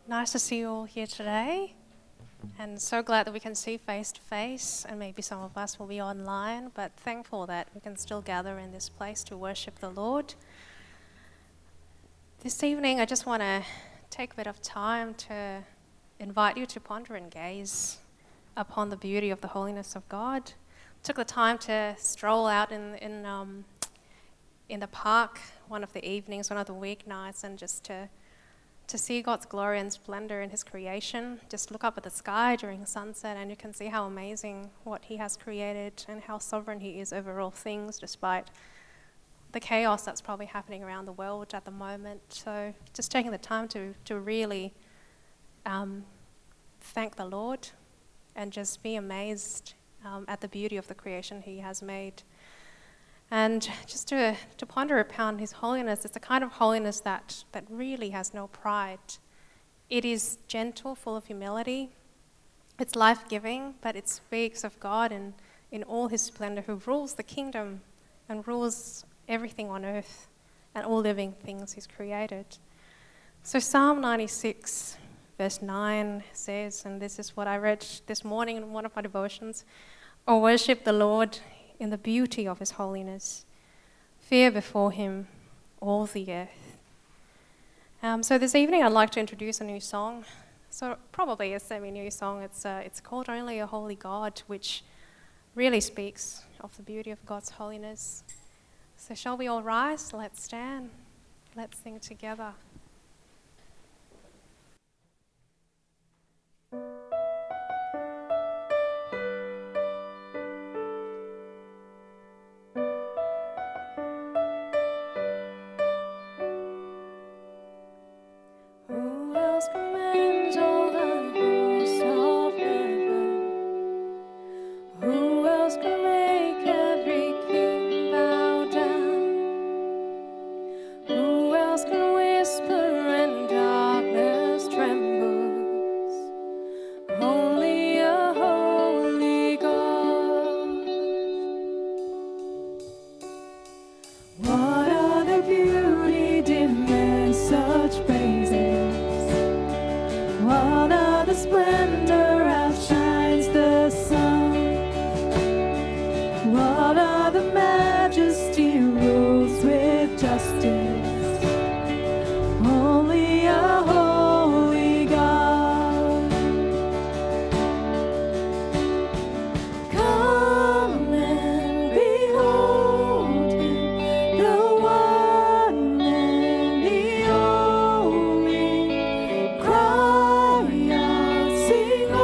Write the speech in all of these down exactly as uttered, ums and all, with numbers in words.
Nice to see you all here today, and so glad that we can see face to face, and maybe some of us will be online, but thankful that we can still gather in this place to worship the Lord. This evening, I just want to take a bit of time to invite you to ponder and gaze upon the beauty of the holiness of God. Took the time to stroll out in in um, in the park one of the evenings, one of the weeknights, and just to to see God's glory and splendor in his creation. Just look up at the sky during sunset and you can see how amazing what he has created and how sovereign he is over all things, despite the chaos that's probably happening around the world at the moment. So just taking the time to, to really um, thank the Lord and just be amazed um, at the beauty of the creation he has made. And just to, to ponder upon his holiness, it's a kind of holiness that, that really has no pride. It is gentle, full of humility. It's life-giving, but it speaks of God in, in all his splendor, who rules the kingdom and rules everything on earth and all living things he's created. So Psalm ninety-six, verse nine says, and this is what I read this morning in one of my devotions, "O worship the Lord in the beauty of his holiness. Fear before him all the earth." Um, so this evening I'd like to introduce a new song. So probably a semi-new song. It's uh, it's called Only a Holy God, which really speaks of the beauty of God's holiness. So shall we all rise? Let's stand. Let's sing together. Cry out, sing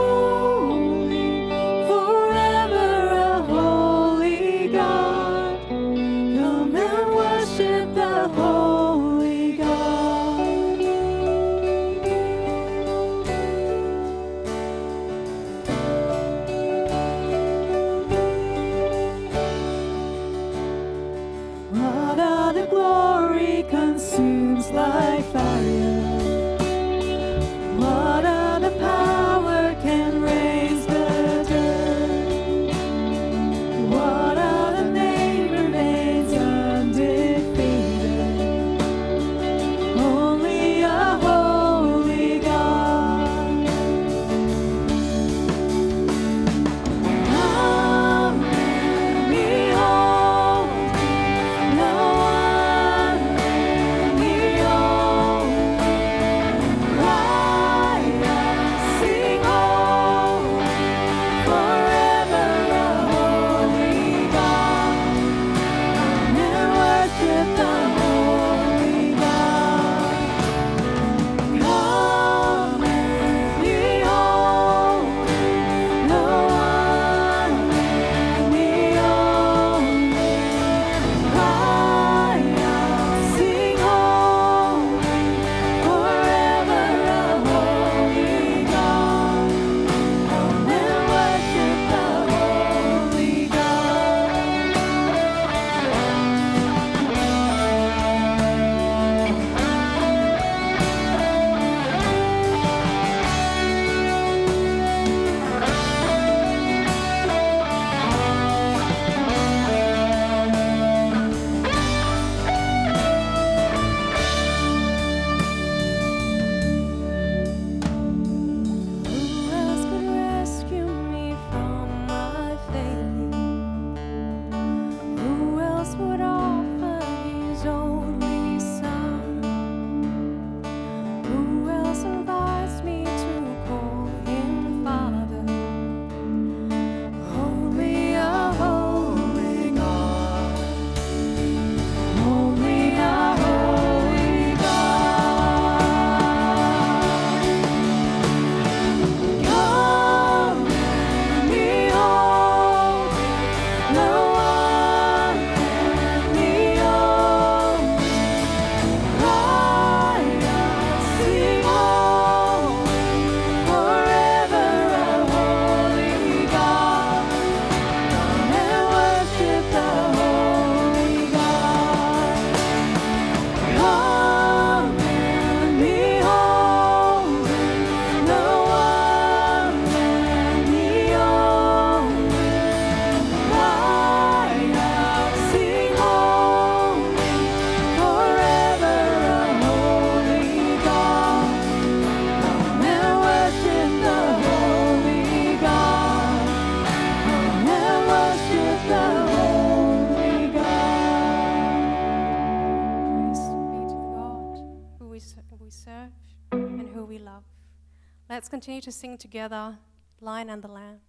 serve and who we love. Let's continue to sing together, Lion and the Lamb.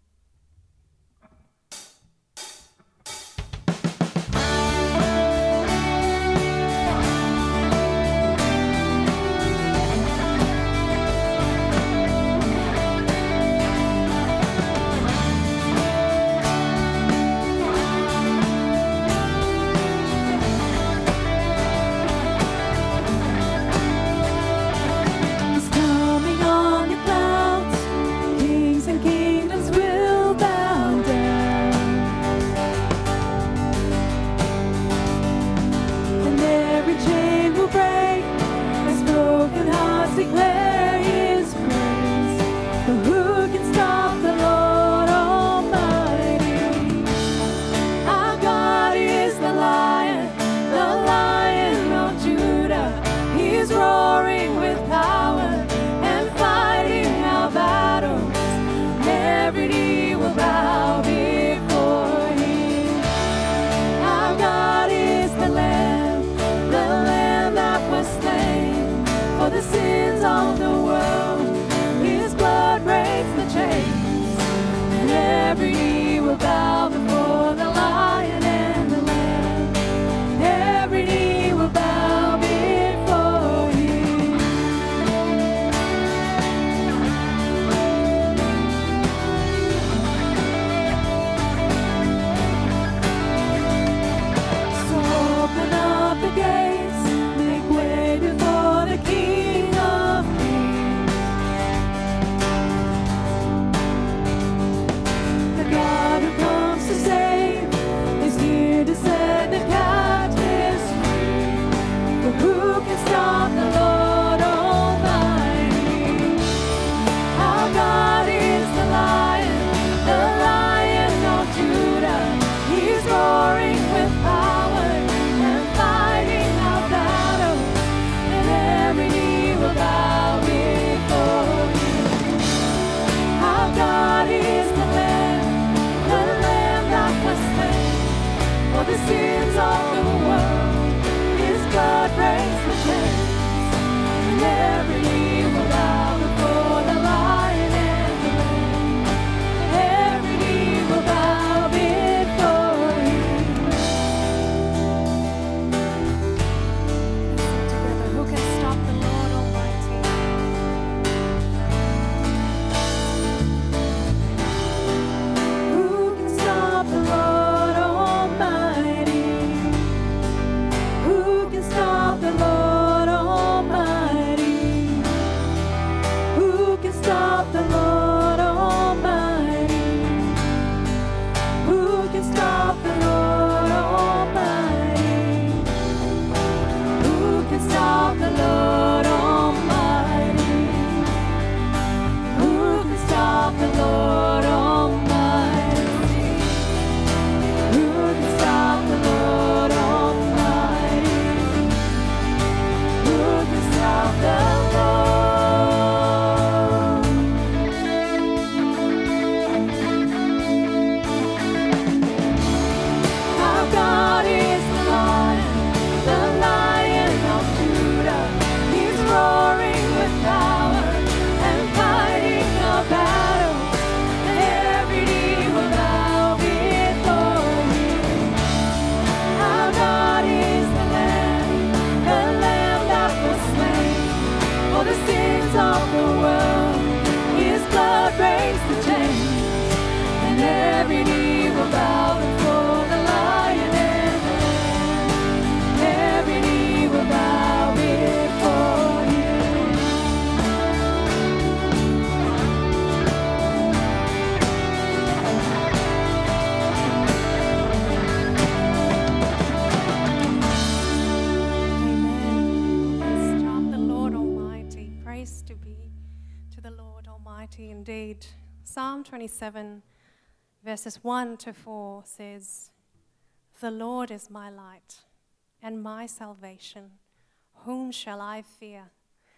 Indeed. Psalm twenty-seven, verses one to four says, "The Lord is my light and my salvation. Whom shall I fear?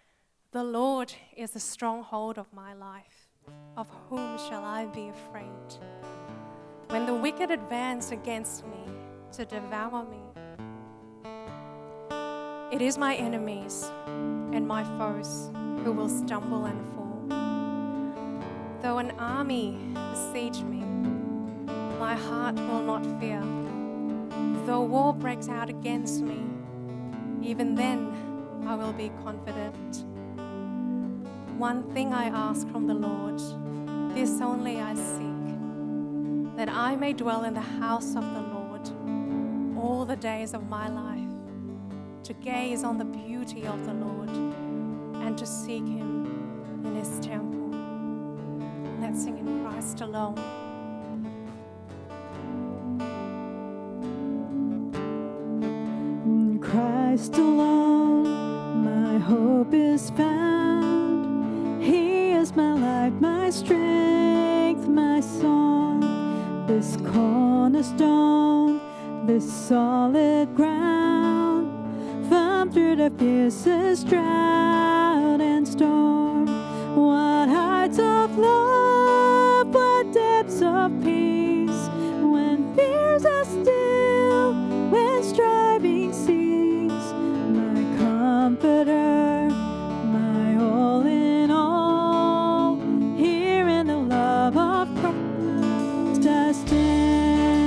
The Lord is the stronghold of my life. Of whom shall I be afraid? When the wicked advance against me to devour me, It is my enemies and my foes who will stumble and fall. Though an army besiege me, my heart will not fear. Though war breaks out against me, even then I will be confident. One thing I ask from the Lord, this only I seek, that I may dwell in the house of the Lord all the days of my life, to gaze on the beauty of the Lord and to seek Him in His temple. Let's sing in Christ alone. In Christ alone, my hope is found. He is my light, my strength, my song. This cornerstone, this solid ground, firm through the fiercest drought and storm. What heights of love, what depths of peace, when fears are still, when striving cease. My comforter, my all in all, here in the love of Christ I stand.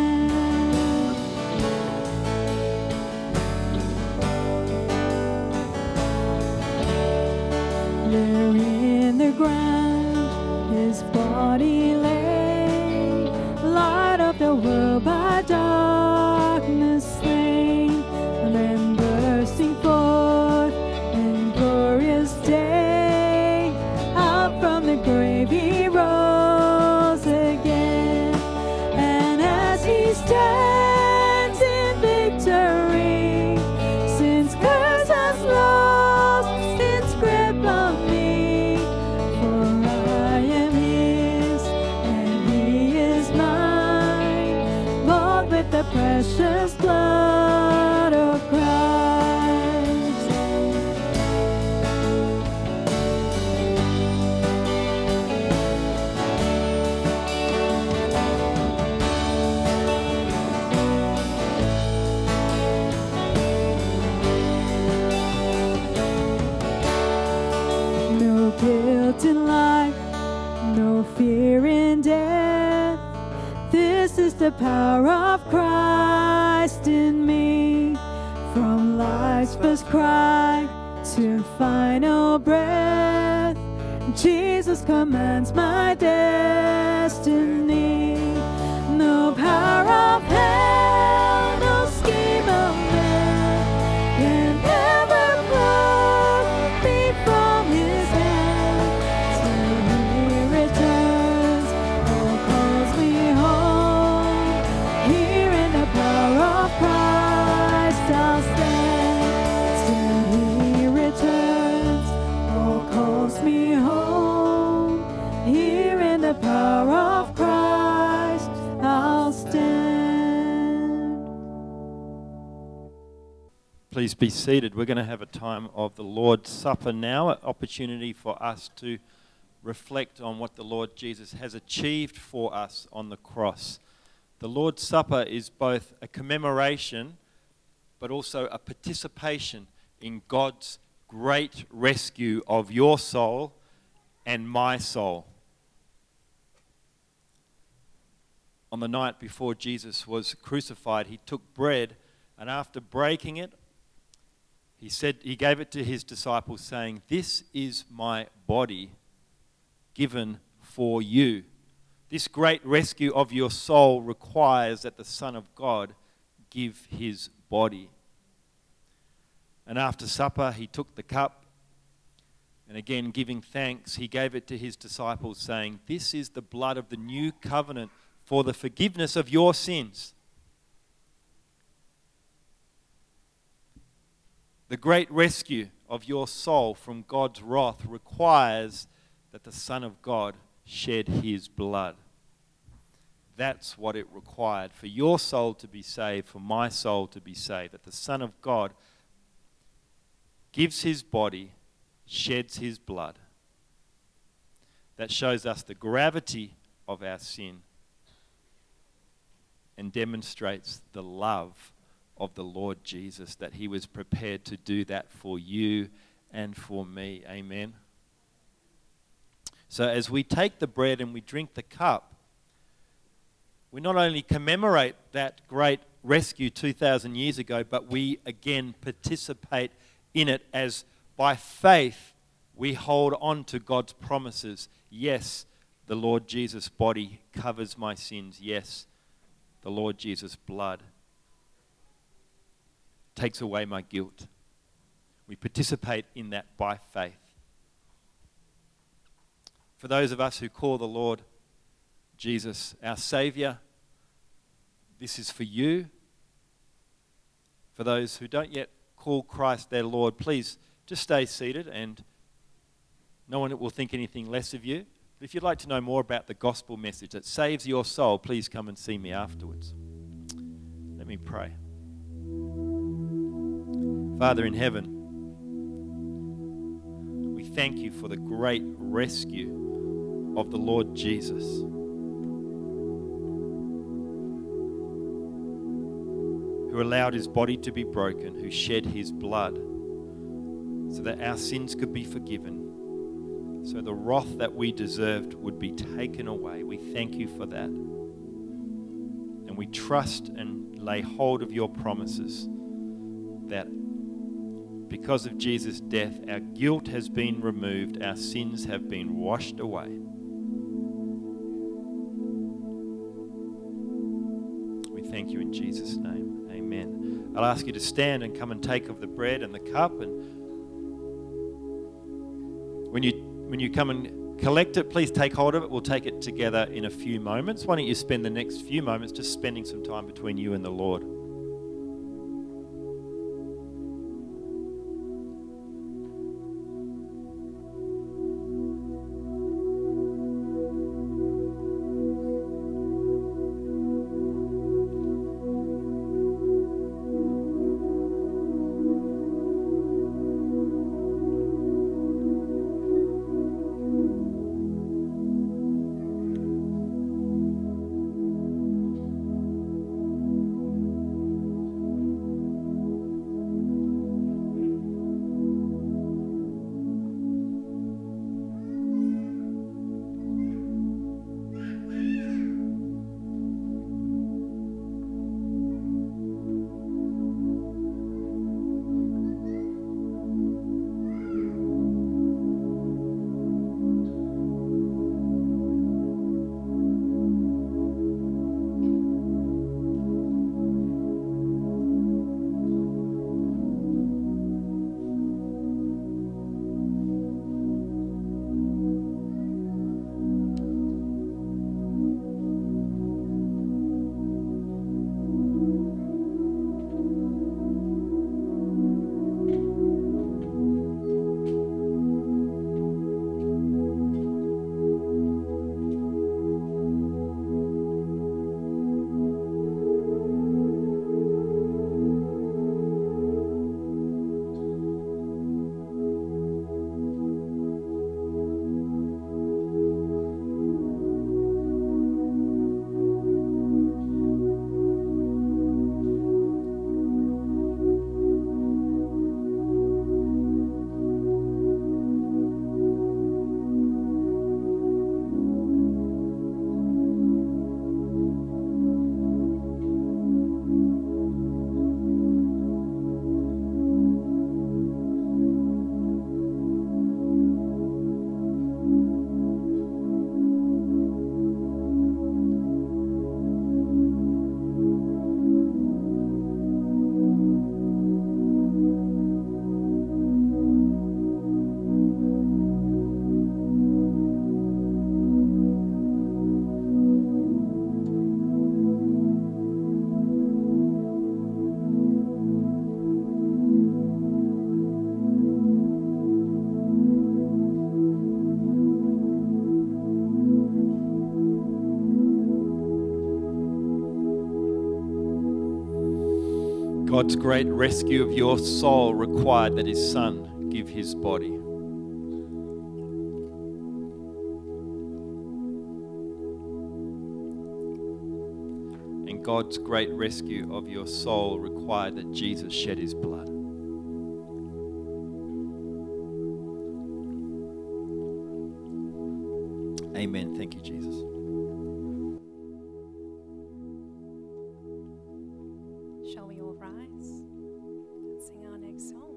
There in the ground His body lay, light of the world by darkness slain, then bursting forth in glorious day, out from the grave He rose again. And as He stands in victory, sin's curse has lost its grip on me, for I am His and He is mine, bought with the precious blood of Christ. No guilt in life, no fear in death. This is the power of Christ in me. From life's first cry to final breath, Jesus commands my destiny. No power of hell, no scheme of man can ever pluck me from His hand. Till He returns or calls me home, here in the power of Christ I'll stand. Till He returns or calls me home, here in the power of Christ I'll stand. Please be seated. We're going to have a time of the Lord's Supper now, an opportunity for us to reflect on what the Lord Jesus has achieved for us on the cross. The Lord's Supper is both a commemoration but also a participation in God's great rescue of your soul and my soul. On the night before Jesus was crucified, He took bread, and after breaking it, He said, He gave it to His disciples, saying, "This is my body given for you." This great rescue of your soul requires that the Son of God give His body. And after supper, He took the cup, and again giving thanks, He gave it to His disciples, saying, "This is the blood of the new covenant for the forgiveness of your sins." The great rescue of your soul from God's wrath requires that the Son of God shed His blood. That's what it required for your soul to be saved, for my soul to be saved, that the Son of God gives His body, sheds His blood. That shows us the gravity of our sin and demonstrates the love of the Lord Jesus, that he was prepared to do that for you and for me. Amen. So as we take the bread and we drink the cup, we not only commemorate that great rescue two thousand years ago, but we again participate in it as by faith we hold on to God's promises. Yes, the Lord Jesus' body covers my sins. Yes, the Lord Jesus' blood takes away my guilt. We participate in that by faith. For those of us who call the Lord Jesus our Saviour, this is for you. For those who don't yet call Christ their Lord, please just stay seated and no one will think anything less of you. But if you'd like to know more about the gospel message that saves your soul, please come and see me afterwards. Let me pray. Father in heaven, we thank you for the great rescue of the Lord Jesus, who allowed his body to be broken, who shed his blood so that our sins could be forgiven, so the wrath that we deserved would be taken away. We thank you for that. And we trust and lay hold of your promises that because of Jesus' death, our guilt has been removed, our sins have been washed away. We thank you in Jesus' name. Amen. I'll ask you to stand and come and take of the bread and the cup. And when you when you come and collect it, please take hold of it. We'll take it together in a few moments. Why don't you spend the next few moments just spending some time between you and the Lord. God's great rescue of your soul required that his Son give his body. And God's great rescue of your soul required that Jesus shed his blood. Amen. Thank you, Jesus. Shall we all rise and sing our next song?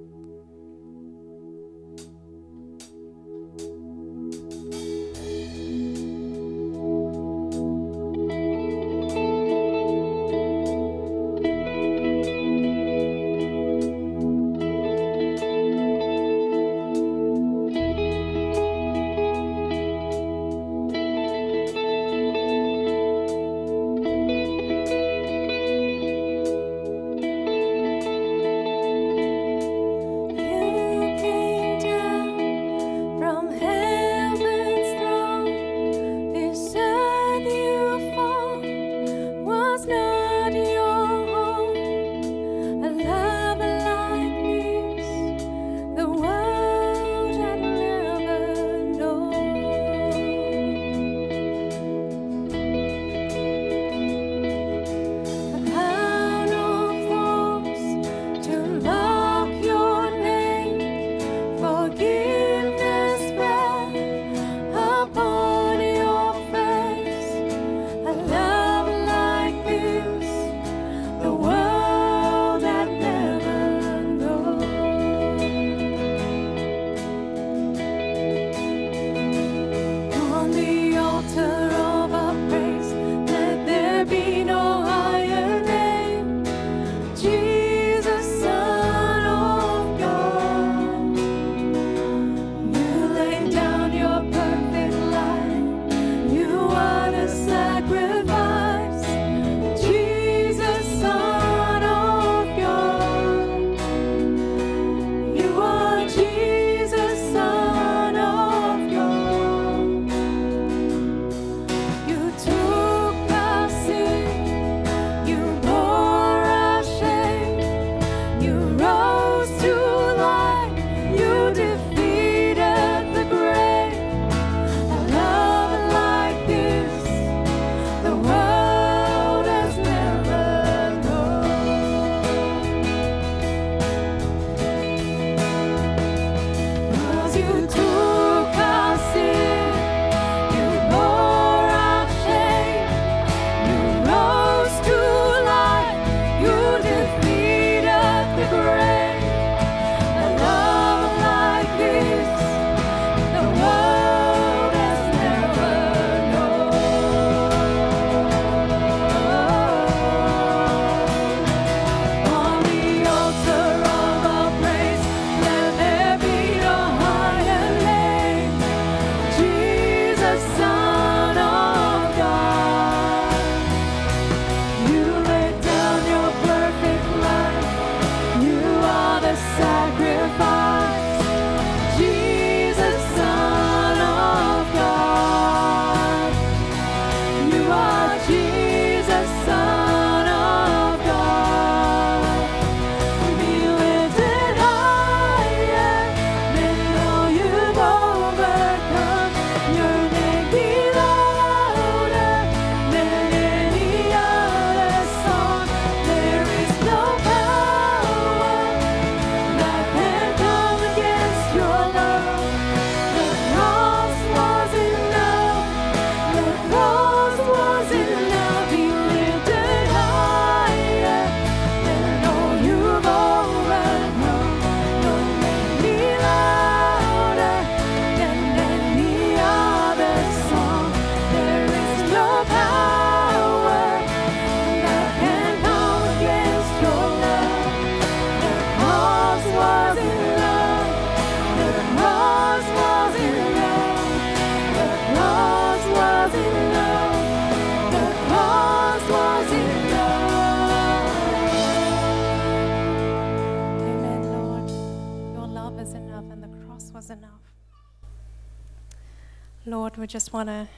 Lord, we just want to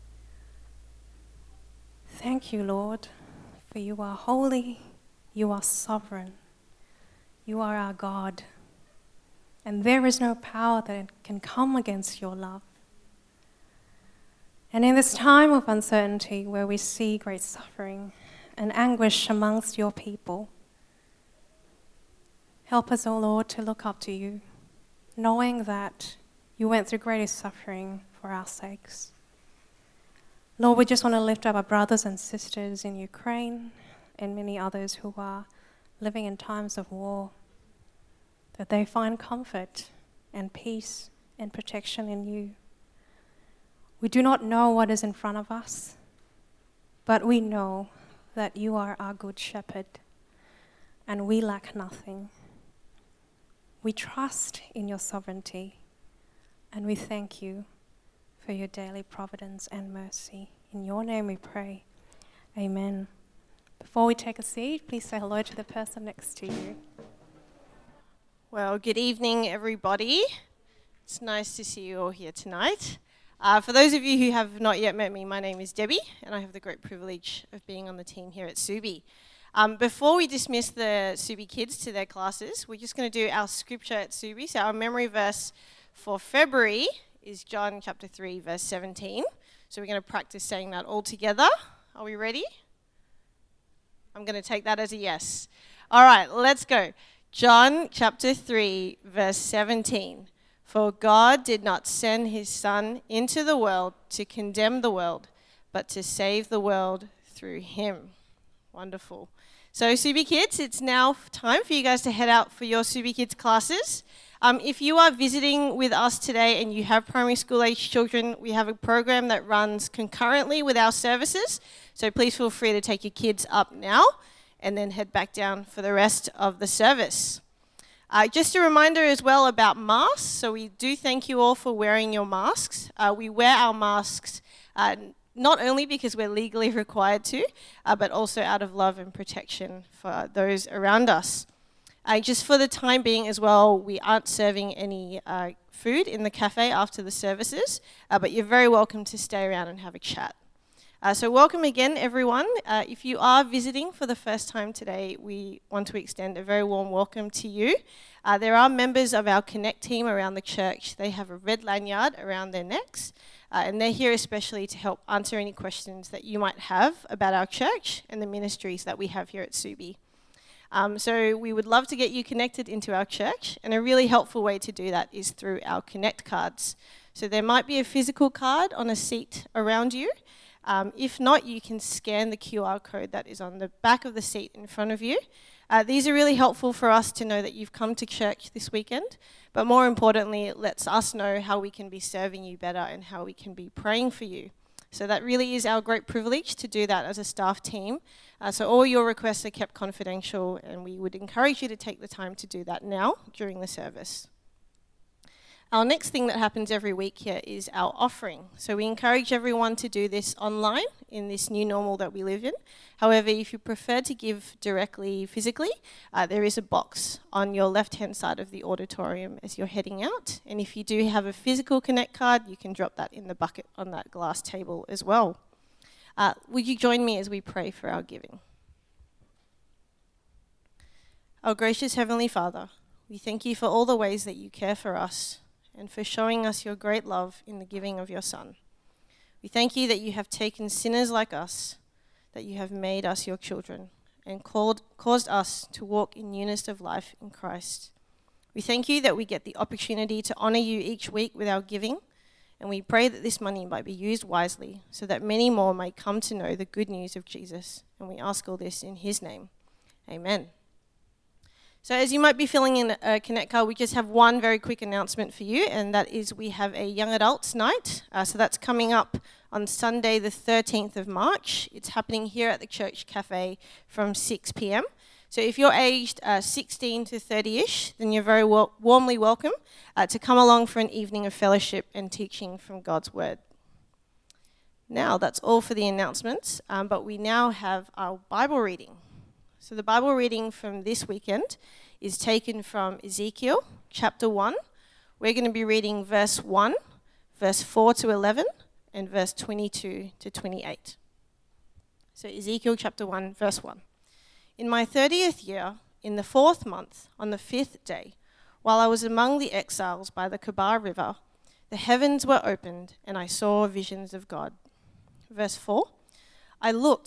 thank you, Lord, for you are holy, you are sovereign, you are our God, and there is no power that can come against your love. And in this time of uncertainty where we see great suffering and anguish amongst your people. Help us, O Lord, to look up to you, knowing that you went through greatest suffering for our sakes. Lord, we just want to lift up our brothers and sisters in Ukraine and many others who are living in times of war, that they find comfort and peace and protection in you. We do not know what is in front of us, but we know that you are our good shepherd and we lack nothing. We trust in your sovereignty and we thank you for your daily providence and mercy. In your name we pray. Amen. Before we take a seat, please say hello to the person next to you. Well, good evening, everybody. It's nice to see you all here tonight. Uh, for those of you who have not yet met me, my name is Debbie, and I have the great privilege of being on the team here at Subi. Um, before we dismiss the Subi kids to their classes, we're just going to do our scripture at Subi. So our memory verse for February is John chapter three, verse seventeen. So we're going to practice saying that all together. Are we ready? I'm going to take that as a yes. All right, let's go. John chapter three, verse seventeen. For God did not send his Son into the world to condemn the world, but to save the world through him. Wonderful. So Subi Kids, it's now time for you guys to head out for your Subi Kids classes. Um, if you are visiting with us today and you have primary school age children, we have a program that runs concurrently with our services. So please feel free to take your kids up now and then head back down for the rest of the service. Uh, just a reminder as well about masks. So we do thank you all for wearing your masks. Uh, we wear our masks uh, not only because we're legally required to, uh, but also out of love and protection for those around us. Uh, just for the time being as well, we aren't serving any uh, food in the cafe after the services, uh, but you're very welcome to stay around and have a chat. Uh, so welcome again, everyone. Uh, if you are visiting for the first time today, we want to extend a very warm welcome to you. Uh, there are members of our Connect team around the church. They have a red lanyard around their necks, uh, and they're here especially to help answer any questions that you might have about our church and the ministries that we have here at Subi. Um, so we would love to get you connected into our church, and a really helpful way to do that is through our Connect cards. So there might be a physical card on a seat around you. Um, if not, you can scan the Q R code that is on the back of the seat in front of you. Uh, these are really helpful for us to know that you've come to church this weekend, but more importantly, it lets us know how we can be serving you better and how we can be praying for you. So that really is our great privilege to do that as a staff team. Uh, so all your requests are kept confidential, and we would encourage you to take the time to do that now during the service. Our next thing that happens every week here is our offering. So we encourage everyone to do this online in this new normal that we live in. However, if you prefer to give directly physically, uh, there is a box on your left-hand side of the auditorium as you're heading out. And if you do have a physical Connect card, you can drop that in the bucket on that glass table as well. Uh, would you join me as we pray for our giving? Our gracious Heavenly Father, we thank you for all the ways that you care for us and for showing us your great love in the giving of your Son. We thank you that you have taken sinners like us, that you have made us your children, and called, caused us to walk in newness of life in Christ. We thank you that we get the opportunity to honor you each week with our giving, and we pray that this money might be used wisely so that many more may come to know the good news of Jesus. And we ask all this in his name. Amen. So as you might be filling in a Connect card, we just have one very quick announcement for you, and that is we have a young adults night. Uh, so that's coming up on Sunday the thirteenth of March. It's happening here at the Church Cafe from six p.m. So if you're aged uh, sixteen to thirty-ish, then you're very wel- warmly welcome uh, to come along for an evening of fellowship and teaching from God's Word. Now, that's all for the announcements, um, but we now have our Bible reading. So the Bible reading from this weekend is taken from Ezekiel chapter one. We're going to be reading verse one, verse four to eleven, and verse twenty-two to twenty-eight. So Ezekiel chapter one, verse one. In my thirtieth year, in the fourth month, on the fifth day, while I was among the exiles by the Kebar River, the heavens were opened, and I saw visions of God. Verse four. I looked,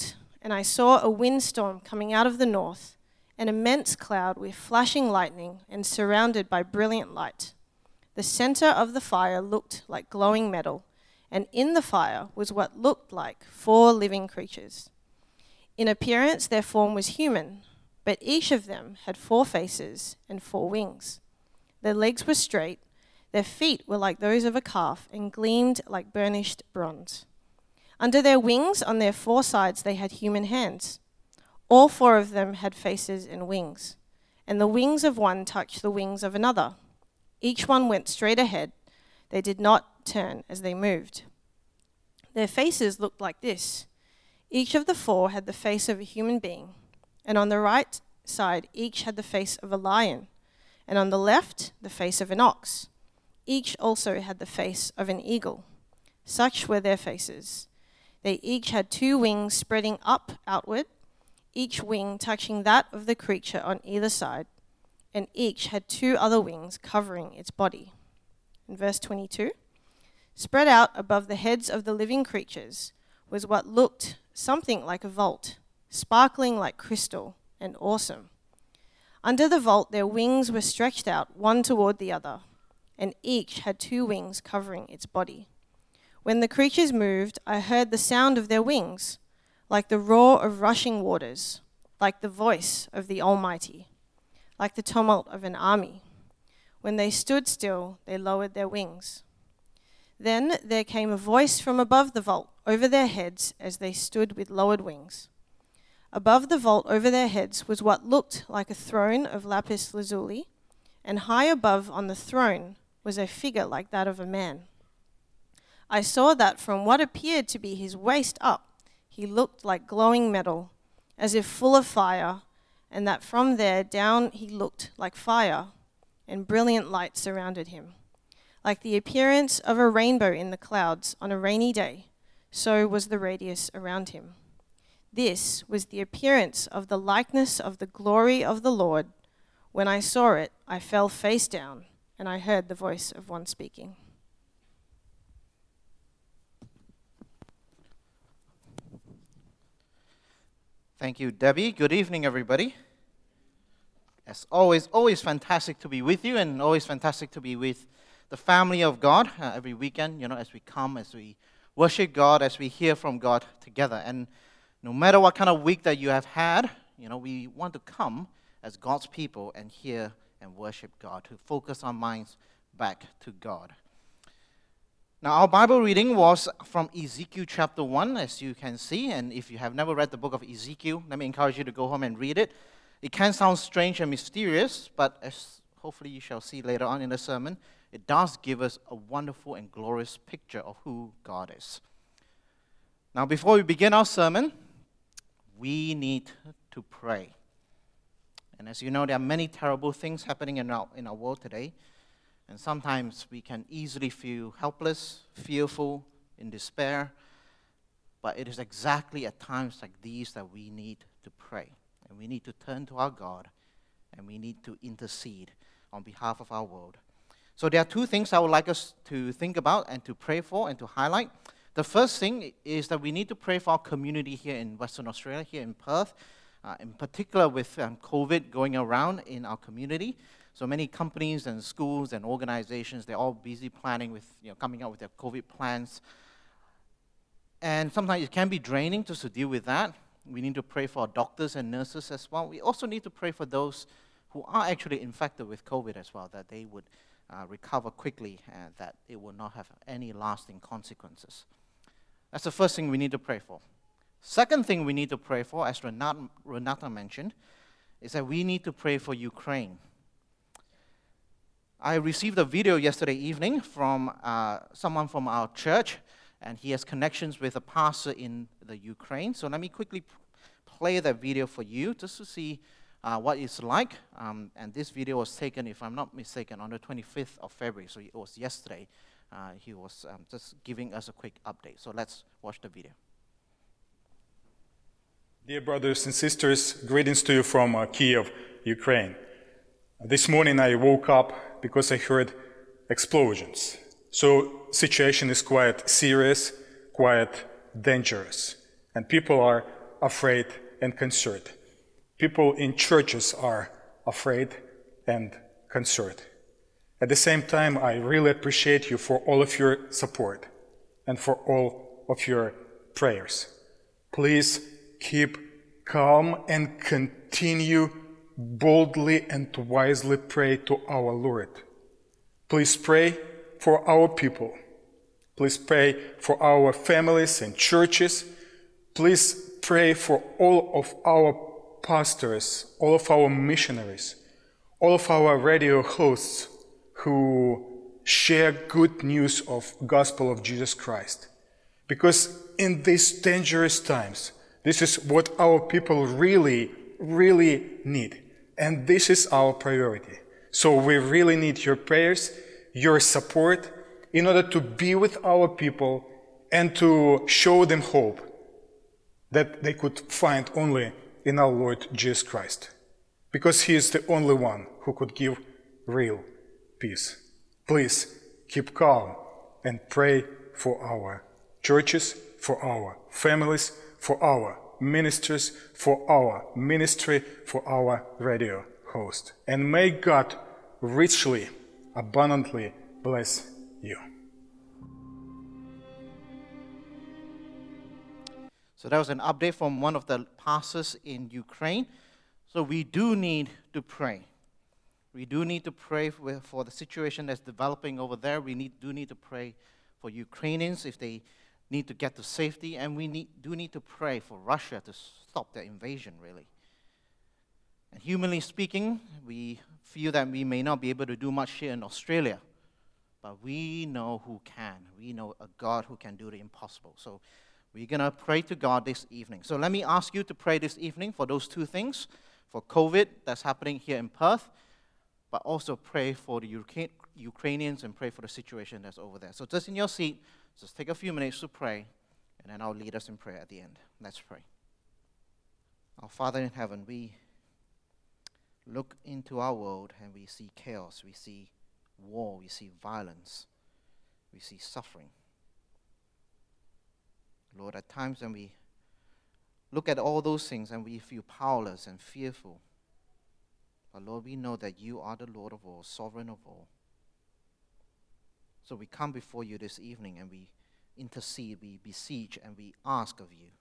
and I saw a windstorm coming out of the north, an immense cloud with flashing lightning and surrounded by brilliant light. The center of the fire looked like glowing metal, and in the fire was what looked like four living creatures. In appearance, their form was human, but each of them had four faces and four wings. Their legs were straight, their feet were like those of a calf and gleamed like burnished bronze. Under their wings, on their four sides, they had human hands. All four of them had faces and wings, and the wings of one touched the wings of another. Each one went straight ahead. They did not turn as they moved. Their faces looked like this. Each of the four had the face of a human being, and on the right side, each had the face of a lion, and on the left, the face of an ox. Each also had the face of an eagle. Such were their faces. They each had two wings spreading up outward, each wing touching that of the creature on either side, and each had two other wings covering its body. In verse twenty-two, spread out above the heads of the living creatures was what looked something like a vault, sparkling like crystal and awesome. Under the vault, their wings were stretched out, one toward the other, and each had two wings covering its body. When the creatures moved, I heard the sound of their wings, like the roar of rushing waters, like the voice of the Almighty, like the tumult of an army. When they stood still, they lowered their wings. Then there came a voice from above the vault over their heads as they stood with lowered wings. Above the vault over their heads was what looked like a throne of lapis lazuli, and high above on the throne was a figure like that of a man. I saw that from what appeared to be his waist up, he looked like glowing metal, as if full of fire, and that from there down he looked like fire, and brilliant light surrounded him. Like the appearance of a rainbow in the clouds on a rainy day, so was the radius around him. This was the appearance of the likeness of the glory of the Lord. When I saw it, I fell face down, and I heard the voice of one speaking. Thank you, Debbie. Good evening, everybody. As always, always fantastic to be with you, and always fantastic to be with the family of God uh, every weekend, you know, as we come, as we worship God, as we hear from God together. And no matter what kind of week that you have had, you know, we want to come as God's people and hear and worship God, to focus our minds back to God. Now, our Bible reading was from Ezekiel chapter one, as you can see. And if you have never read the book of Ezekiel, let me encourage you to go home and read it. It can sound strange and mysterious, but as hopefully you shall see later on in the sermon, it does give us a wonderful and glorious picture of who God is. Now, before we begin our sermon, we need to pray. And as you know, there are many terrible things happening in our, in our world today. And sometimes we can easily feel helpless, fearful, in despair. But it is exactly at times like these that we need to pray. And we need to turn to our God, and we need to intercede on behalf of our world. So there are two things I would like us to think about and to pray for and to highlight. The first thing is that we need to pray for our community here in Western Australia, here in Perth, uh, in particular with um, COVID going around in our community. So many companies and schools and organizations, they're all busy planning with, you know, coming up with their COVID plans. And sometimes it can be draining just to deal with that. We need to pray for our doctors and nurses as well. We also need to pray for those who are actually infected with COVID as well, that they would uh, recover quickly and that it will not have any lasting consequences. That's the first thing we need to pray for. Second thing we need to pray for, as Renata, Renata mentioned, is that we need to pray for Ukraine. I received a video yesterday evening from uh, someone from our church, and he has connections with a pastor in the Ukraine. So let me quickly p- play that video for you just to see uh, what it's like. Um, and this video was taken, if I'm not mistaken, on the twenty-fifth of February. So it was yesterday. Uh, he was um, just giving us a quick update. So let's watch the video. Dear brothers and sisters, greetings to you from uh, Kiev, Ukraine. This morning I woke up because I heard explosions. So situation is quite serious, quite dangerous. And people are afraid and concerned. People in churches are afraid and concerned. At the same time, I really appreciate you for all of your support and for all of your prayers. Please keep calm and continue boldly and wisely pray to our Lord. Please pray for our people. Please pray for our families and churches. Please pray for all of our pastors, all of our missionaries, all of our radio hosts who share good news of gospel of Jesus Christ. Because in these dangerous times, this is what our people really, really need. And this is our priority. So we really need your prayers, your support, in order to be with our people and to show them hope that they could find only in our Lord Jesus Christ. Because He is the only one who could give real peace. Please keep calm and pray for our churches, for our families, for our ministers, for our ministry, for our radio host. And may God richly, abundantly bless you. So that was an update from one of the pastors in Ukraine. So we do need to pray. We do need to pray for, for the situation that's developing over there. We need, do need to pray for Ukrainians if they need to get to safety. And we need, do need to pray for Russia to stop their invasion, really. And humanly speaking, we feel that we may not be able to do much here in Australia. But we know who can. We know a God who can do the impossible. So we're going to pray to God this evening. So let me ask you to pray this evening for those two things. For COVID that's happening here in Perth. But also pray for the Ukra- Ukrainians and pray for the situation that's over there. So just in your seat, just take a few minutes to pray. And then I'll lead us in prayer at the end. Let's pray. Our Father in heaven, we look into our world and we see chaos. We see war. We see violence. We see suffering. Lord, at times when we look at all those things and we feel powerless and fearful, but Lord, we know that you are the Lord of all, sovereign of all. So we come before you this evening and we intercede, we beseech, and we ask of you.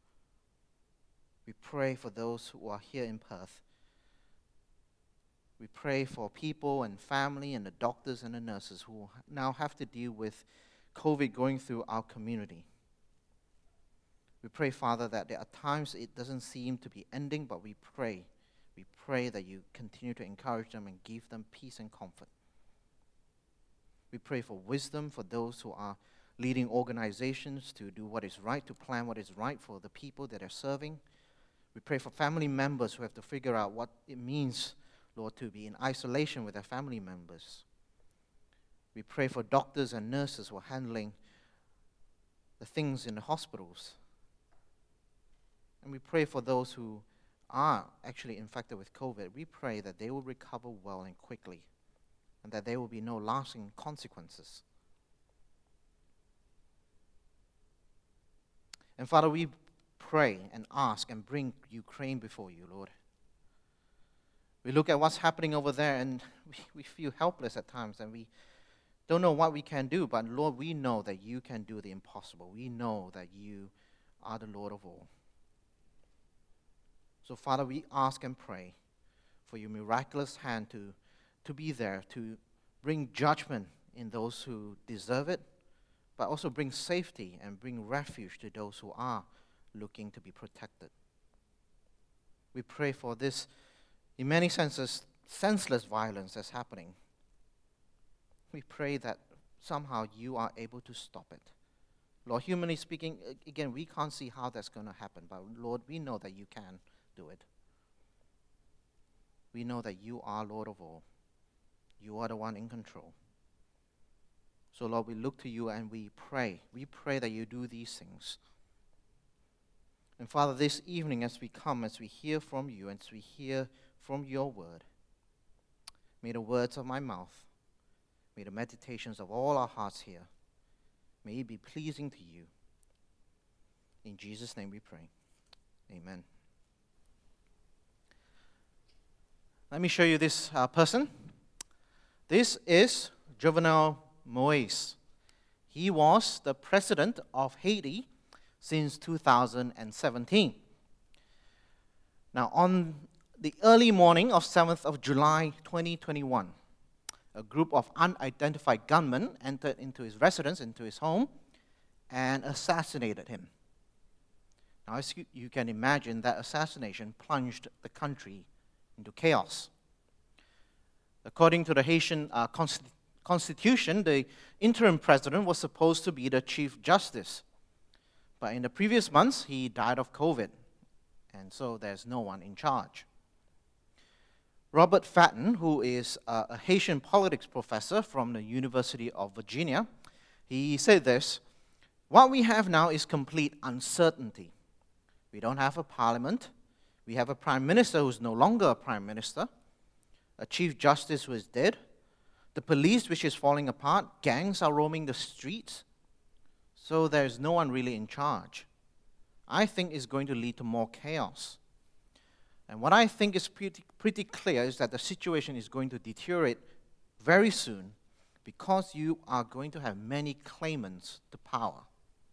We pray for those who are here in Perth. We pray for people and family and the doctors and the nurses who now have to deal with COVID going through our community. We pray, Father, that there are times it doesn't seem to be ending, but we pray. We pray that you continue to encourage them and give them peace and comfort. We pray for wisdom for those who are leading organizations to do what is right, to plan what is right for the people that they're serving. We pray for family members who have to figure out what it means, Lord, to be in isolation with their family members. We pray for doctors and nurses who are handling the things in the hospitals. And we pray for those who are actually infected with COVID. We pray that they will recover well and quickly, and that there will be no lasting consequences. And Father, we pray and ask and bring Ukraine before you, Lord. We look at what's happening over there and we, we feel helpless at times and we don't know what we can do, but Lord, we know that you can do the impossible. We know that you are the Lord of all. So Father, we ask and pray for your miraculous hand to, to be there, to bring judgment in those who deserve it, but also bring safety and bring refuge to those who are looking to be protected. We pray for this, in many senses, senseless violence that's happening. We pray that somehow you are able to stop it. Lord, humanly speaking, again, we can't see how that's going to happen, but Lord, we know that you can do it. We know that you are Lord of all. You are the one in control. So Lord, we look to you and we pray. We pray that you do these things. And Father, this evening as we come, as we hear from you, as we hear from your word, may the words of my mouth, may the meditations of all our hearts here, may it be pleasing to you. In Jesus' name we pray. Amen. Let me show you this uh, person. This is Jovenel Moïse. He was the president of Haiti since two thousand seventeen. Now, on the early morning of seventh of July twenty twenty-one, a group of unidentified gunmen entered into his residence, into his home, and assassinated him. Now, as you, you can imagine, that assassination plunged the country into chaos. According to the Haitian uh, const- constitution, the interim president was supposed to be the chief justice. But in the previous months, he died of COVID, and so there's no one in charge. Robert Fatton, who is uh, a Haitian politics professor from the University of Virginia, he said this: "What we have now is complete uncertainty. We don't have a parliament. We have a prime minister who's no longer a prime minister, a chief justice who is dead, the police which is falling apart, gangs are roaming the streets, so there's no one really in charge. I think it's going to lead to more chaos. And what I think is pretty, pretty clear is that the situation is going to deteriorate very soon because you are going to have many claimants to power.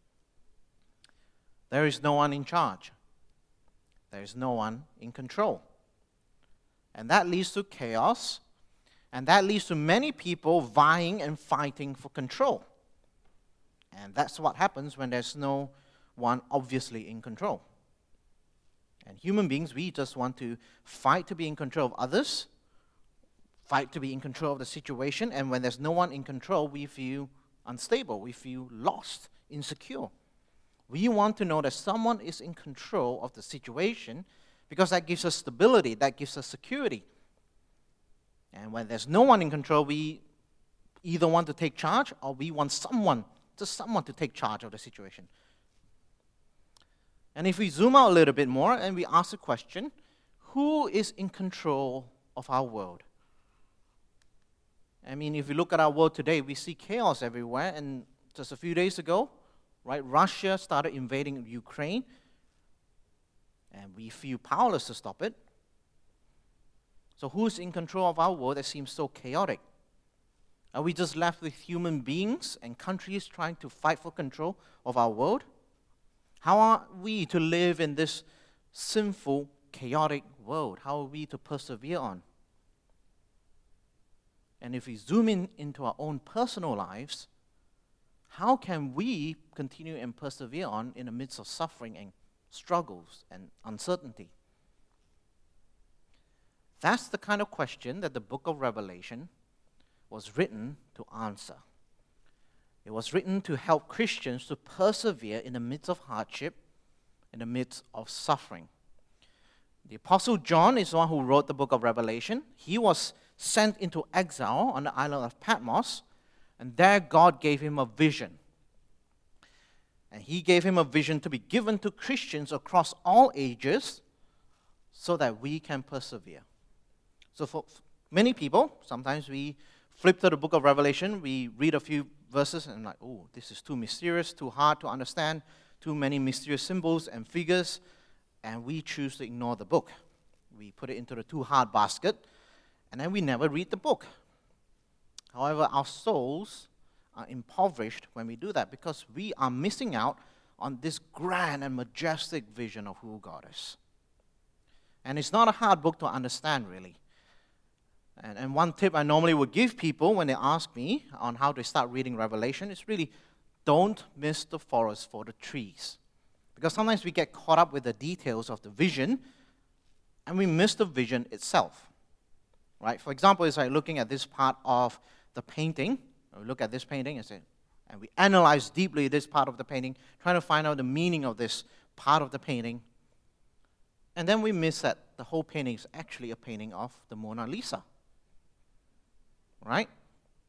There is no one in charge. There is no one in control. And that leads to chaos, and that leads to many people vying and fighting for control. And that's what happens when there's no one obviously in control. And human beings, we just want to fight to be in control of others, fight to be in control of the situation, and when there's no one in control, we feel unstable, we feel lost, insecure. We want to know that someone is in control of the situation because that gives us stability, that gives us security. And when there's no one in control, we either want to take charge or we want someone, just someone to take charge of the situation. And if we zoom out a little bit more and we ask the question, who is in control of our world? I mean, if we look at our world today, we see chaos everywhere. And just a few days ago, right, Russia started invading Ukraine, and we feel powerless to stop it. So who's in control of our world that seems so chaotic? Are we just left with human beings and countries trying to fight for control of our world? How are we to live in this sinful, chaotic world? How are we to persevere on? And if we zoom in into our own personal lives, how can we continue and persevere on in the midst of suffering and struggles and uncertainty? That's the kind of question that the book of Revelation was written to answer. It was written to help Christians to persevere in the midst of hardship, in the midst of suffering. The Apostle John is the one who wrote the book of Revelation. He was sent into exile on the island of Patmos, and there God gave him a vision. And he gave him a vision to be given to Christians across all ages so that we can persevere. So for many people, sometimes we flip to the book of Revelation, we read a few verses and like, oh, this is too mysterious, too hard to understand, too many mysterious symbols and figures, and we choose to ignore the book. We put it into the too hard basket, and then we never read the book. However, our souls are impoverished when we do that because we are missing out on this grand and majestic vision of who God is. And it's not a hard book to understand, really. And, and one tip I normally would give people when they ask me on how to start reading Revelation is really don't miss the forest for the trees. Because sometimes we get caught up with the details of the vision and we miss the vision itself. Right? For example, it's like looking at this part of the painting. We look at this painting and say, and we analyze deeply this part of the painting, trying to find out the meaning of this part of the painting. And then we miss that the whole painting is actually a painting of the Mona Lisa. Right?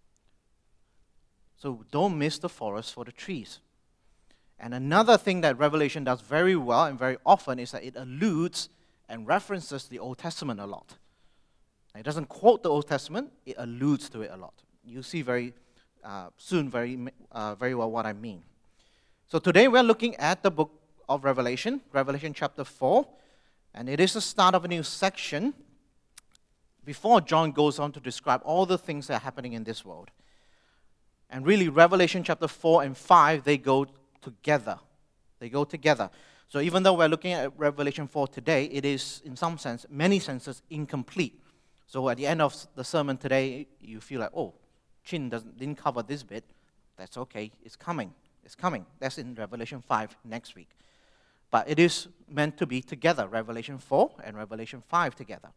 So don't miss the forest for the trees. And another thing that Revelation does very well and very often is that it alludes and references the Old Testament a lot. It doesn't quote the Old Testament, it alludes to it a lot. You'll see very uh, soon very, uh, very well what I mean. So today we're looking at the book of Revelation, Revelation chapter four, and it is the start of a new section before John goes on to describe all the things that are happening in this world. And really, Revelation chapter four and five, they go together. They go together. So even though we're looking at Revelation four today, it is, in some sense, many senses, incomplete. So at the end of the sermon today, you feel like, oh, Chin doesn't, didn't cover this bit. That's okay. It's coming. It's coming. That's in Revelation five next week. But it is meant to be together, Revelation four and Revelation five together.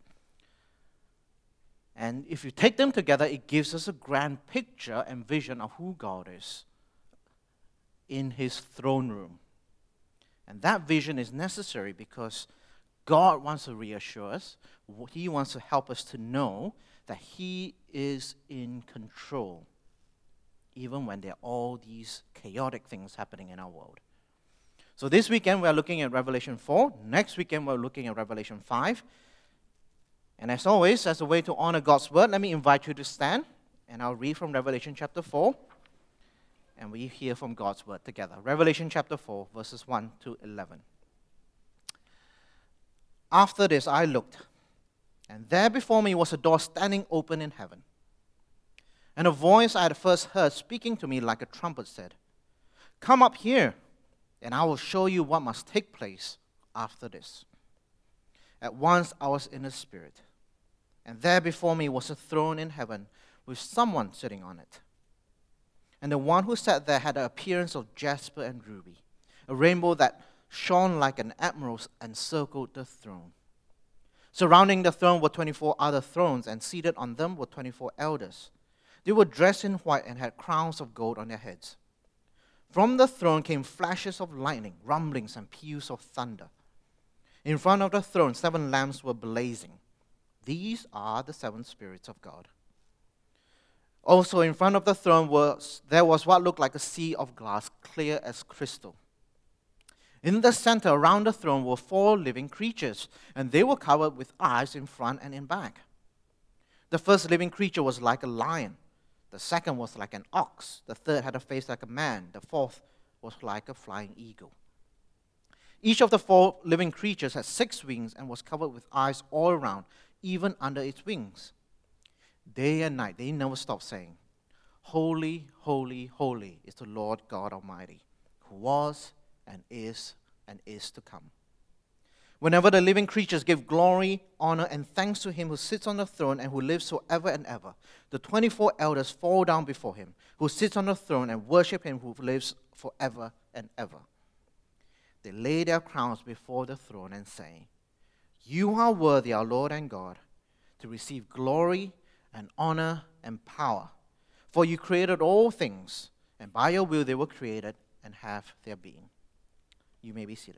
And if you take them together, it gives us a grand picture and vision of who God is in his throne room. And that vision is necessary because God wants to reassure us. He wants to help us to know that he is in control, even when there are all these chaotic things happening in our world. So this weekend we're looking at Revelation four. Next weekend we're looking at Revelation five. And as always, as a way to honor God's word, let me invite you to stand, and I'll read from Revelation chapter four, and we hear from God's word together. Revelation chapter four, verses one to eleven. After this I looked, and there before me was a door standing open in heaven. And a voice I had first heard speaking to me like a trumpet said, "Come up here, and I will show you what must take place after this." At once I was in the Spirit, and there before me was a throne in heaven with someone sitting on it. And the one who sat there had the appearance of jasper and ruby. A rainbow that shone like an emerald encircled the throne. Surrounding the throne were twenty-four other thrones, and seated on them were twenty-four elders. They were dressed in white and had crowns of gold on their heads. From the throne came flashes of lightning, rumblings, and peals of thunder. In front of the throne, seven lamps were blazing. These are the seven spirits of God. Also in front of the throne was there was what looked like a sea of glass, clear as crystal. In the center, around the throne, were four living creatures, and they were covered with eyes in front and in back. The first living creature was like a lion. The second was like an ox. The third had a face like a man. The fourth was like a flying eagle. Each of the four living creatures had six wings and was covered with eyes all around, even under its wings. Day and night, they never stopped saying, "Holy, holy, holy is the Lord God Almighty, who was and is and is to come." Whenever the living creatures give glory, honor, and thanks to him who sits on the throne and who lives forever and ever, the twenty-four elders fall down before him, who sits on the throne, and worship him who lives forever and ever. They lay their crowns before the throne and say, "You are worthy, our Lord and God, to receive glory and honor and power. For you created all things, and by your will they were created and have their being." You may be seated.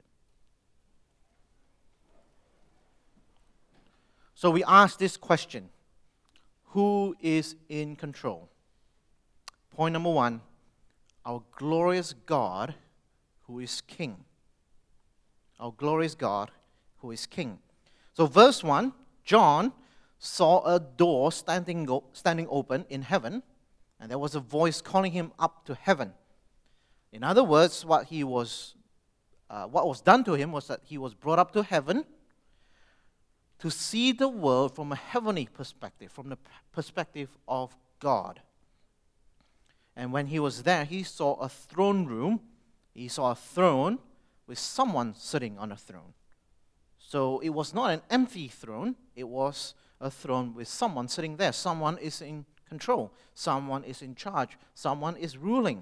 So we ask this question: who is in control? Point number one, our glorious God who is King. Our glorious God who is King. So verse one, John saw a door standing, go, standing open in heaven, and there was a voice calling him up to heaven. In other words, what he was, uh, what was done to him was that he was brought up to heaven to see the world from a heavenly perspective, from the perspective of God. And when he was there, he saw a throne room. He saw a throne with someone sitting on a throne. So it was not an empty throne. It was a throne with someone sitting there. Someone is in control. Someone is in charge. Someone is ruling.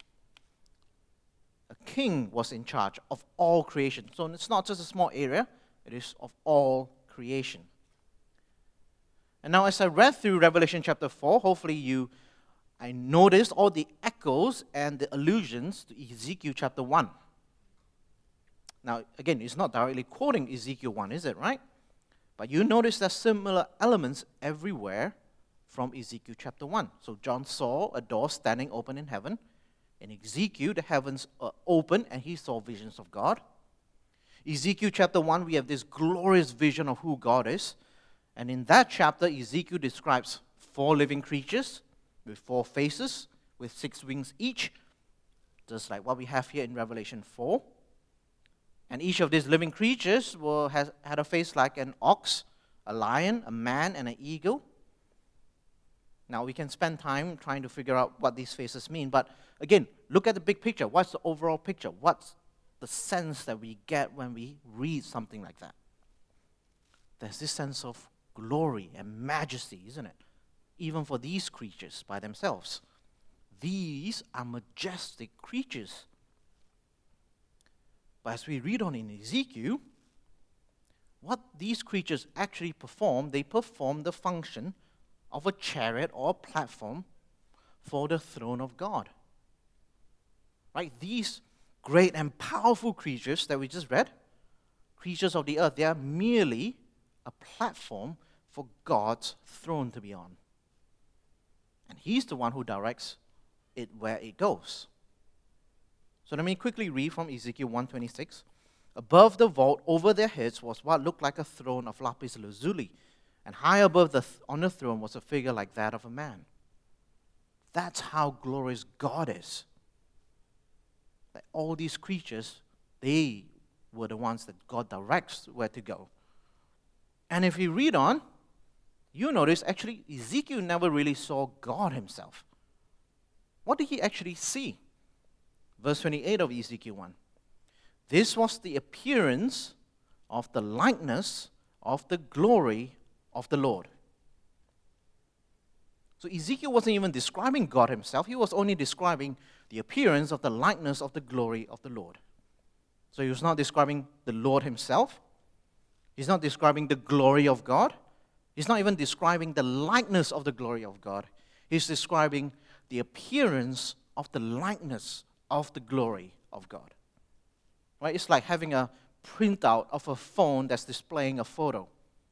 A king was in charge of all creation. So it's not just a small area. It is of all creation. And now as I read through Revelation chapter four, hopefully you, I noticed all the echoes and the allusions to Ezekiel chapter one. Now, again, it's not directly quoting Ezekiel one, is it, right? But you notice there's similar elements everywhere from Ezekiel chapter one. So John saw a door standing open in heaven. In Ezekiel, the heavens are open and he saw visions of God. Ezekiel chapter one, we have this glorious vision of who God is. And in that chapter, Ezekiel describes four living creatures with four faces, with six wings each, just like what we have here in Revelation four. And each of these living creatures were, has, had a face like an ox, a lion, a man, and an eagle. Now, we can spend time trying to figure out what these faces mean. But again, look at the big picture. What's the overall picture? What's the sense that we get when we read something like that? There's this sense of glory and majesty, isn't it? Even for these creatures by themselves. These are majestic creatures. But as we read on in Ezekiel, what these creatures actually perform, they perform the function of a chariot or a platform for the throne of God. Right? These great and powerful creatures that we just read, creatures of the earth, they are merely a platform for God's throne to be on. And He's the one who directs it where it goes. So let me quickly read from Ezekiel one twenty-six. Above the vault, over their heads, was what looked like a throne of lapis lazuli, and high above the th- on the throne was a figure like that of a man. That's how glorious God is. That all these creatures, they were the ones that God directs where to go. And if you read on, you notice actually Ezekiel never really saw God himself. What did he actually see? Verse twenty-eight of Ezekiel one. This was the appearance of the likeness of the glory of the Lord. So Ezekiel wasn't even describing God himself. He was only describing the appearance of the likeness of the glory of the Lord. So he was not describing the Lord himself. He's not describing the glory of God. He's not even describing the likeness of the glory of God. He's describing the appearance of the likeness of the glory of God. Right? It's like having a printout of a phone that's displaying a photo.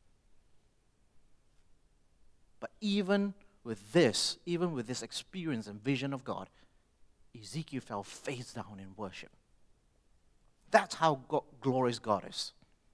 But even with this, even with this experience and vision of God, Ezekiel fell face down in worship. That's how God, glorious God is.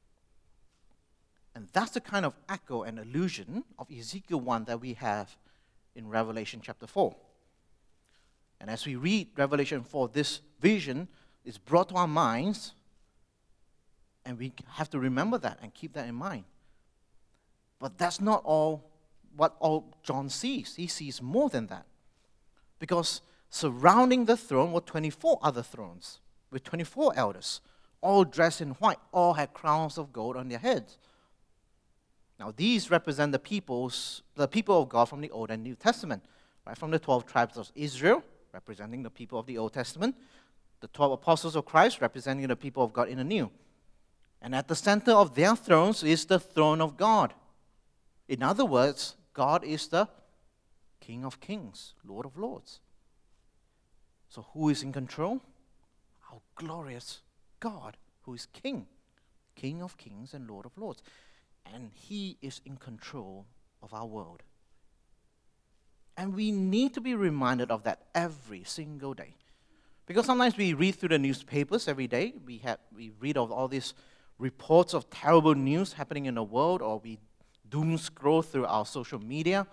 And that's the kind of echo and allusion of Ezekiel one that we have in Revelation chapter four. And as we read Revelation four, this vision is brought to our minds, and we have to remember that and keep that in mind. But that's not all what all John sees. He sees more than that. Because surrounding the throne were twenty-four other thrones with twenty-four elders, all dressed in white, all had crowns of gold on their heads. Now, these represent the peoples, the people of God from the Old and New Testament, right? From the twelve tribes of Israel, representing the people of the Old Testament, the twelve apostles of Christ, representing the people of God in the New. And at the center of their thrones is the throne of God. In other words, God is the King of Kings, Lord of Lords. So who is in control? Our glorious God, who is King, King of Kings and Lord of Lords. And He is in control of our world. And we need to be reminded of that every single day. Because sometimes we read through the newspapers every day. We have we read of all these reports of terrible news happening in the world, or we doom scroll through our social media.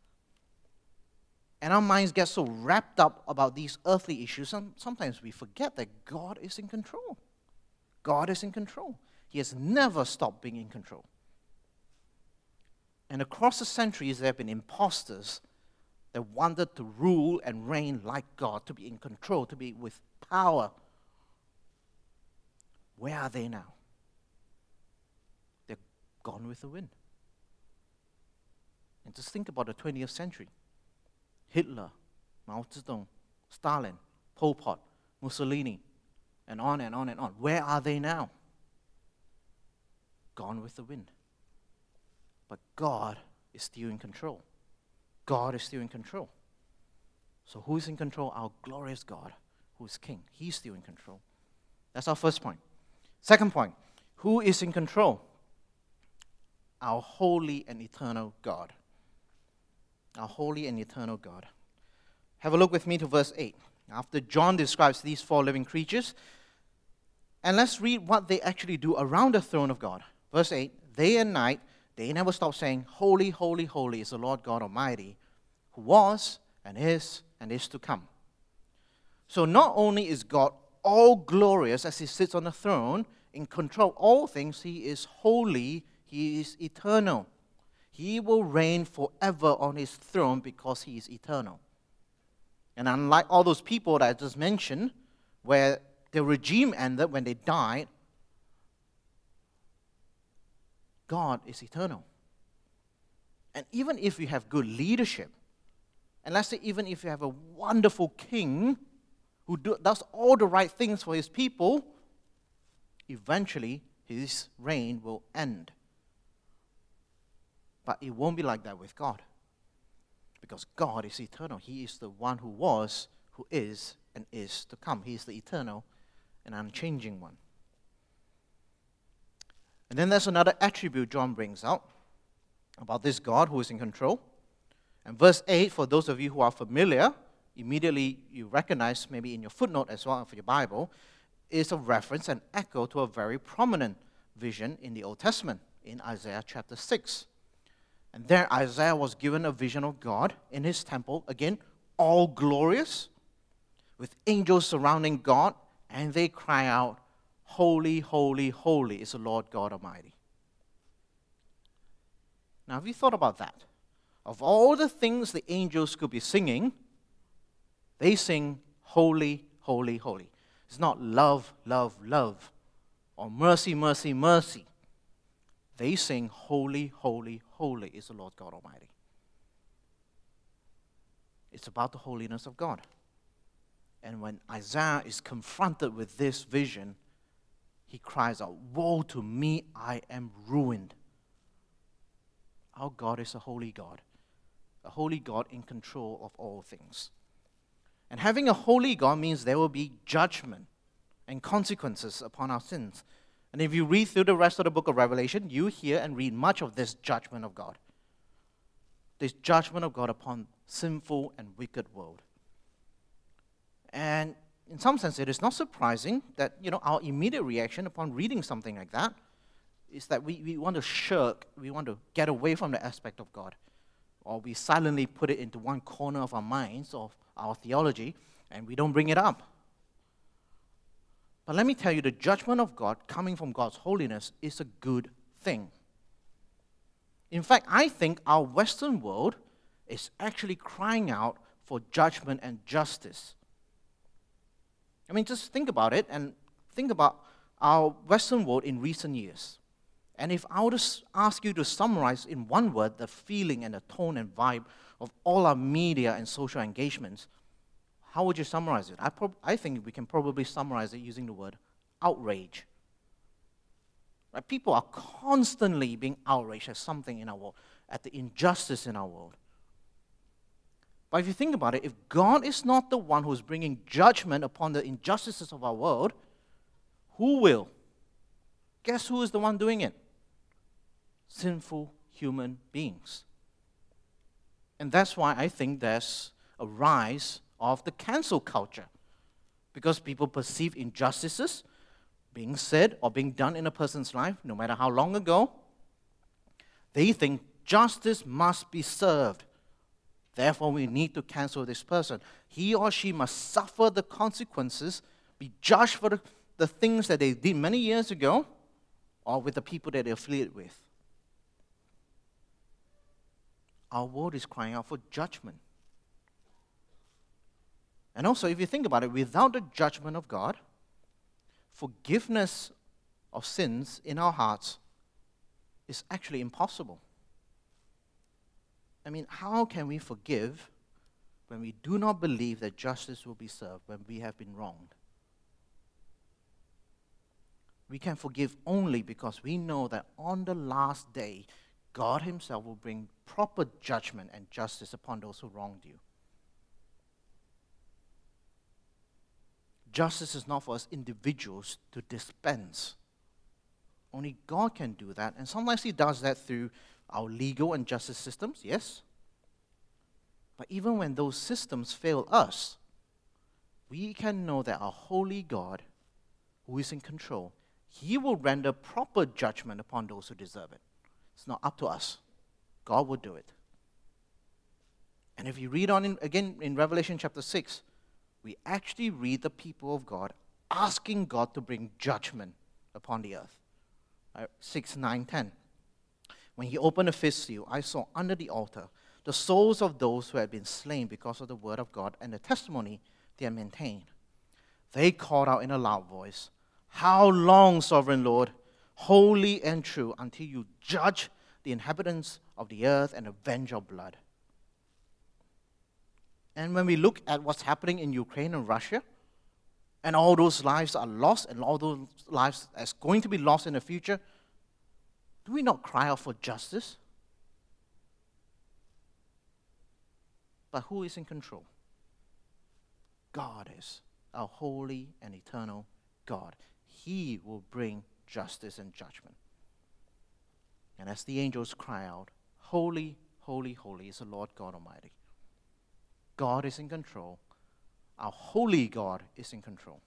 And our minds get so wrapped up about these earthly issues, and sometimes we forget that God is in control. God is in control. He has never stopped being in control. And across the centuries, there have been imposters that wanted to rule and reign like God, to be in control, to be with power. Where are they now? They're gone with the wind. And just think about the twentieth century. Hitler, Mao Zedong, Stalin, Pol Pot, Mussolini, and on and on and on. Where are they now? Gone with the wind. But God is still in control. God is still in control. So who is in control? Our glorious God, who is King. He's still in control. That's our first point. Second point, who is in control? Our holy and eternal God. Our holy and eternal God. Have a look with me to verse eight. After John describes these four living creatures, and let's read what they actually do around the throne of God. Verse eight, day and night, they never stop saying, holy, holy, holy is the Lord God Almighty, who was and is and is to come. So not only is God all glorious as He sits on the throne in control of all things. He is holy. He is eternal. He will reign forever on his throne because he is eternal. And unlike all those people that I just mentioned, where the regime ended when they died, God is eternal. And even if you have good leadership, and let's say even if you have a wonderful king who do, does all the right things for his people, eventually his reign will end. But it won't be like that with God. Because God is eternal. He is the one who was, who is, and is to come. He is the eternal and unchanging one. And then there's another attribute John brings out about this God who is in control. And verse eight, for those of you who are familiar, immediately you recognize, maybe in your footnote as well for your Bible, is a reference, an echo to a very prominent vision in the Old Testament, in Isaiah chapter six. And there Isaiah was given a vision of God in his temple, again, all glorious, with angels surrounding God, and they cry out, holy, holy, holy is the Lord God Almighty. Now, have you thought about that? Of all the things the angels could be singing, they sing holy, holy, holy. It's not love, love, love, or mercy, mercy, mercy. They sing, holy, holy, holy is the Lord God Almighty. It's about the holiness of God. And when Isaiah is confronted with this vision, he cries out, woe to me, I am ruined. Our God is a holy God, a holy God in control of all things. And having a holy God means there will be judgment and consequences upon our sins. And if you read through the rest of the book of Revelation, you hear and read much of this judgment of God. This judgment of God upon sinful and wicked world. And in some sense, it is not surprising that, you know, our immediate reaction upon reading something like that is that we, we want to shirk, we want to get away from the aspect of God. Or we silently put it into one corner of our minds, of our theology, and we don't bring it up. But let me tell you, the judgment of God coming from God's holiness is a good thing. In fact, I think our Western world is actually crying out for judgment and justice. I mean, just think about it and think about our Western world in recent years. And if I were to ask you to summarize in one word the feeling and the tone and vibe of all our media and social engagements, how would you summarize it? I, prob- I think we can probably summarize it using the word outrage. Right? People are constantly being outraged at something in our world, at the injustice in our world. But if you think about it, if God is not the one who's bringing judgment upon the injustices of our world, who will? Guess who is the one doing it? Sinful human beings. And that's why I think there's a rise of the cancel culture. Because people perceive injustices being said or being done in a person's life, no matter how long ago, they think justice must be served. Therefore, we need to cancel this person. He or she must suffer the consequences, be judged for the, the things that they did many years ago, or with the people that they're affiliated with. Our world is crying out for judgment. And also, if you think about it, without the judgment of God, forgiveness of sins in our hearts is actually impossible. I mean, how can we forgive when we do not believe that justice will be served when we have been wronged? We can forgive only because we know that on the last day, God himself will bring proper judgment and justice upon those who wronged you. Justice is not for us individuals to dispense. Only God can do that, and sometimes he does that through our legal and justice systems, yes. But even when those systems fail us, we can know that our holy God, who is in control, he will render proper judgment upon those who deserve it. It's not up to us. God will do it. And if you read on in, again in Revelation chapter six, we actually read the people of God asking God to bring judgment upon the earth. Right? six, nine, ten. When he opened the fifth seal, I saw under the altar the souls of those who had been slain because of the word of God and the testimony they had maintained. They called out in a loud voice, "How long, sovereign Lord, holy and true, until you judge the inhabitants of the earth and avenge our blood?" And when we look at what's happening in Ukraine and Russia, and all those lives are lost, and all those lives that's going to be lost in the future, do we not cry out for justice? But who is in control? God is, our holy and eternal God. He will bring justice and judgment. And as the angels cry out, "Holy, holy, holy is the Lord God Almighty." God is in control. Our holy God is in control.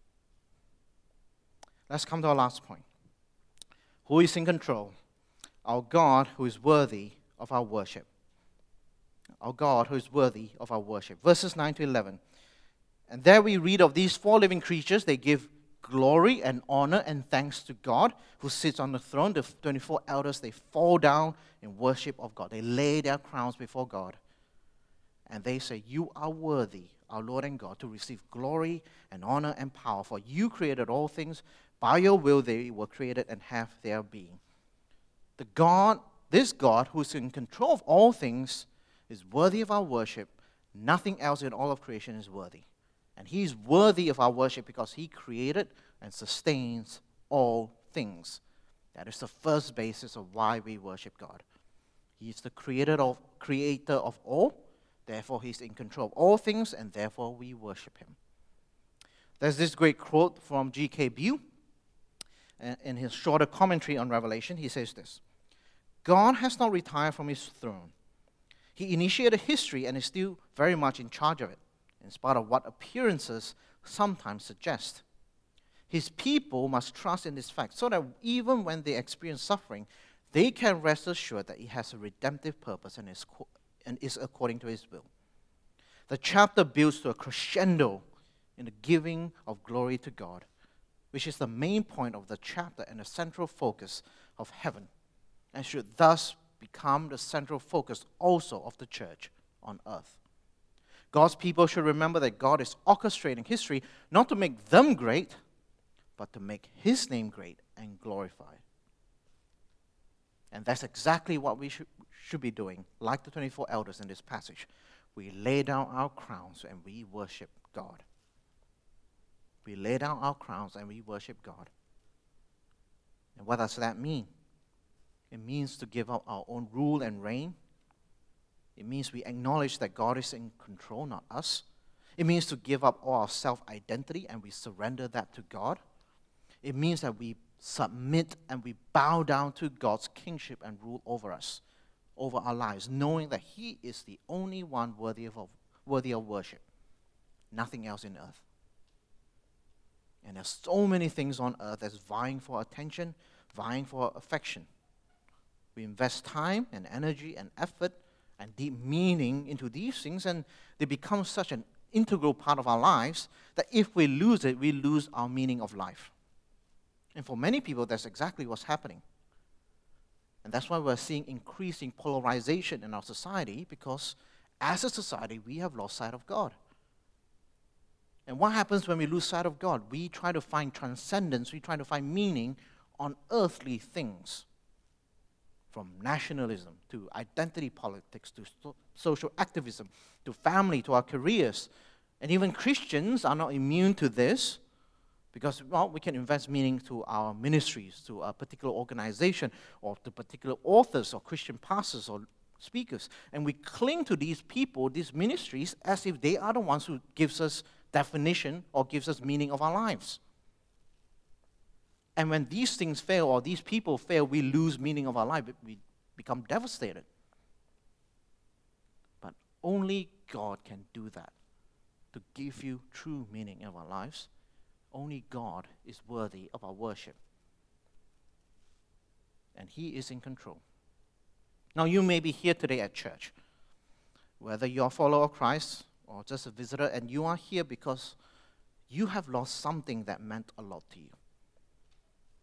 Let's come to our last point. Who is in control? Our God who is worthy of our worship. Our God who is worthy of our worship. Verses nine to eleven. And there we read of these four living creatures. They give glory and honor and thanks to God who sits on the throne. The twenty-four elders, they fall down in worship of God. They lay their crowns before God. And they say, "You are worthy, our Lord and God, to receive glory and honor and power. For you created all things. By your will they were created and have their being." The God, this God who is in control of all things, is worthy of our worship. Nothing else in all of creation is worthy. And he is worthy of our worship because he created and sustains all things. That is the first basis of why we worship God. He is the creator of, creator of all. Therefore, he's in control of all things, and therefore we worship him. There's this great quote from G K Beale. In his shorter commentary on Revelation, he says this: "God has not retired from his throne. He initiated history and is still very much in charge of it, in spite of what appearances sometimes suggest. His people must trust in this fact so that even when they experience suffering, they can rest assured that he has a redemptive purpose and is, and is according to his will." The chapter builds to a crescendo in the giving of glory to God, which is the main point of the chapter and the central focus of heaven, and should thus become the central focus also of the church on earth. God's people should remember that God is orchestrating history not to make them great, but to make his name great and glorified. And that's exactly what we should, should be doing, like the twenty-four elders in this passage. We lay down our crowns and we worship God. We lay down our crowns and we worship God. And what does that mean? It means to give up our own rule and reign. It means we acknowledge that God is in control, not us. It means to give up all our self-identity and we surrender that to God. It means that we submit and we bow down to God's kingship and rule over us, over our lives, knowing that he is the only one worthy of, worthy of worship. Nothing else in earth. And there's so many things on earth that's vying for attention, vying for affection. We invest time and energy and effort and deep meaning into these things, and they become such an integral part of our lives that if we lose it, we lose our meaning of life. And for many people, that's exactly what's happening. And that's why we're seeing increasing polarization in our society, because as a society, we have lost sight of God. And what happens when we lose sight of God? We try to find transcendence, we try to find meaning on earthly things. From nationalism to identity politics to so- social activism to family to our careers. And even Christians are not immune to this because, well, we can invest meaning to our ministries, to a particular organization, or to particular authors or Christian pastors or speakers. And we cling to these people, these ministries, as if they are the ones who gives us definition or gives us meaning of our lives. And when these things fail or these people fail, we lose meaning of our life. We become devastated. But only God can do that, to give you true meaning of our lives. Only God is worthy of our worship. And he is in control. Now you may be here today at church, whether you're a follower of Christ or just a visitor, and you are here because you have lost something that meant a lot to you.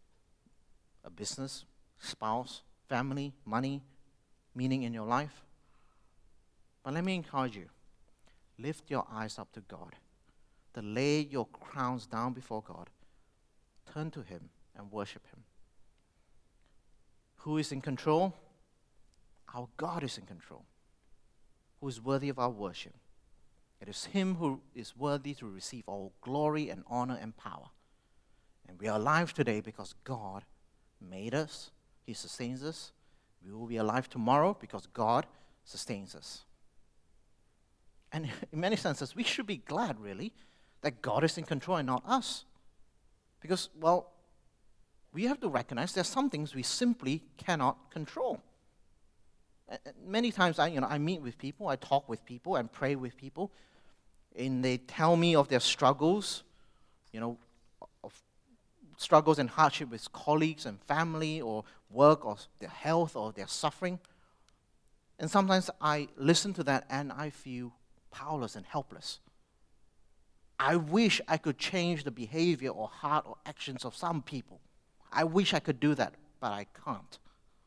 a business, spouse, family, money, meaning in your life. But let me encourage you, lift your eyes up to God. To lay your crowns down before God. Turn to Him and worship Him. Who is in control? Our God is in control. Who is worthy of our worship? It is Him who is worthy to receive all glory and honor and power. And we are alive today because God made us. He sustains us. We will be alive tomorrow because God sustains us. And in many senses, we should be glad, really, that God is in control and not us. Because, well, we have to recognize there are some things we simply cannot control. Uh, Many times I, you know, I meet with people, I talk with people, and pray with people, and they tell me of their struggles, you know, of struggles and hardship with colleagues and family or work or their health or their suffering. And sometimes I listen to that and I feel powerless and helpless. I wish I could change the behavior or heart or actions of some people. I wish I could do that, but I can't.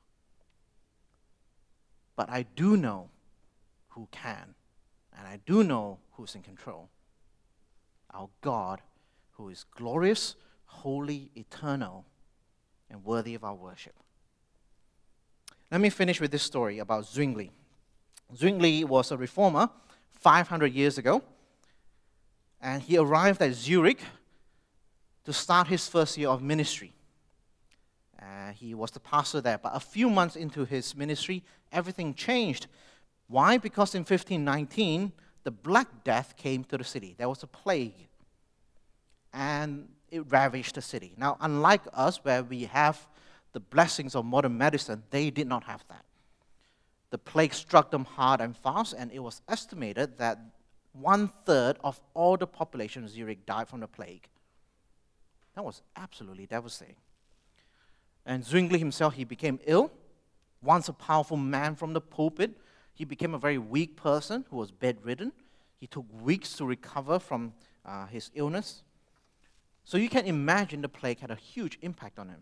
But I do know who can, and I do know who's in control. Our God, who is glorious, holy, eternal, and worthy of our worship. Let me finish with this story about Zwingli. Zwingli was a reformer five hundred years ago, and he arrived at Zurich to start his first year of ministry. Uh, he was the pastor there, but a few months into his ministry, everything changed. Why? Because in fifteen nineteen, the Black Death came to the city. There was a plague, and it ravaged the city. Now, unlike us, where we have the blessings of modern medicine, they did not have that. The plague struck them hard and fast, and it was estimated that one-third of all the population of Zurich died from the plague. That was absolutely devastating. And Zwingli himself, he became ill. Once a powerful man from the pulpit, he became a very weak person who was bedridden. He took weeks to recover from uh, his illness. So you can imagine the plague had a huge impact on him.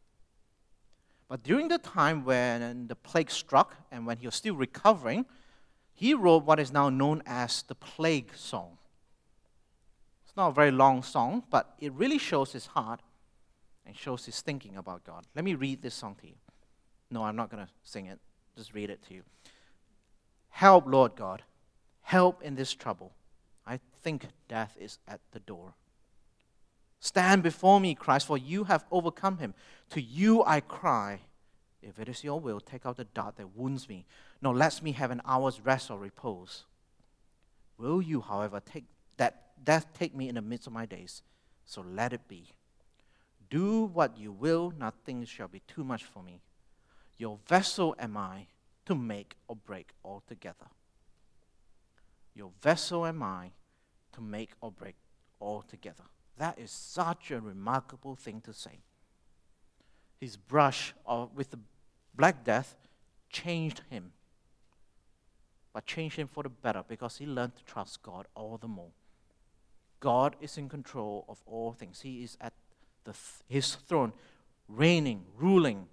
But during the time when the plague struck and when he was still recovering, he wrote what is now known as the Plague Song. It's not a very long song, but it really shows his heart and shows his thinking about God. Let me read this song to you. No, I'm not going to sing it. Just read it to you. Help, Lord God. Help in this trouble. I think death is at the door. Stand before me, Christ, for you have overcome him. To you I cry. If it is your will, take out the dart that wounds me, nor lets me have an hour's rest or repose. Will you, however, take that death take me in the midst of my days? So let it be. Do what you will, nothing shall be too much for me. Your vessel am I to make or break altogether. Your vessel am I to make or break altogether. That is such a remarkable thing to say. His brush of, with the Black Death changed him, but changed him for the better because he learned to trust God all the more. God is in control of all things. He is at the th- his throne, reigning, ruling.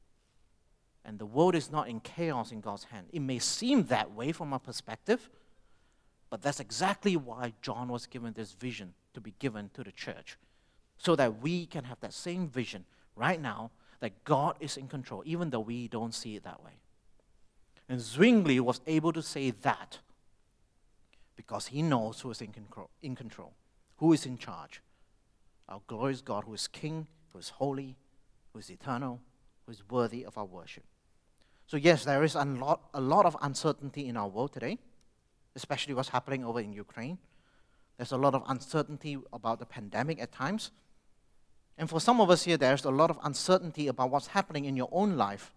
And the world is not in chaos in God's hand. It may seem that way from our perspective, but that's exactly why John was given this vision to be given to the church, so that we can have that same vision right now that God is in control, even though we don't see it that way. And Zwingli was able to say that because he knows who is in control, in control, who is in charge. Our glorious God, who is King, who is holy, who is eternal, who is worthy of our worship. So yes, there is a lot, a lot of uncertainty in our world today, especially what's happening over in Ukraine. There's a lot of uncertainty about the pandemic at times. And for some of us here, there's a lot of uncertainty about what's happening in your own life.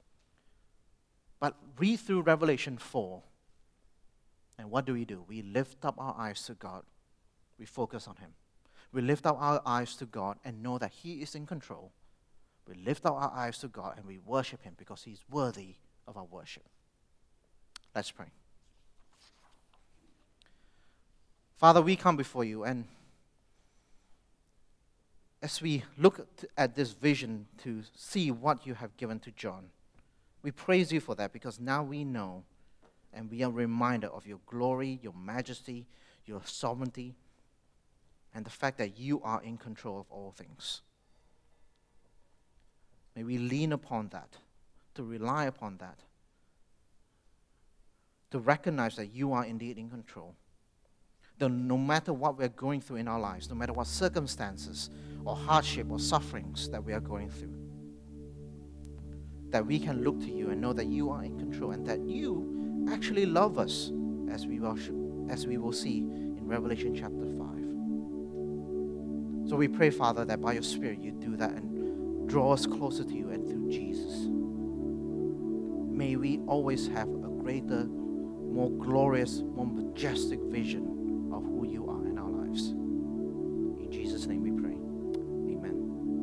But read through Revelation four, and what do we do? We lift up our eyes to God. We focus on him. We lift up our eyes to God and know that he is in control. We lift up our eyes to God and we worship him because he's worthy of our worship. Let's pray. Father, we come before you, and as we look at this vision to see what you have given to John, we praise you for that, because now we know and we are reminded of your glory, your majesty, your sovereignty, and the fact that you are in control of all things. May we lean upon that, to rely upon that, to recognize that you are indeed in control. That no matter what we're going through in our lives, no matter what circumstances or hardship or sufferings that we are going through, that we can look to you and know that you are in control and that you actually love us, as we will, as we will see in Revelation chapter five. So we pray, Father, that by your Spirit you do that and draw us closer to you and through Jesus. May we always have a greater, more glorious, more majestic vision of who you are in our lives. In Jesus' name we pray. Amen.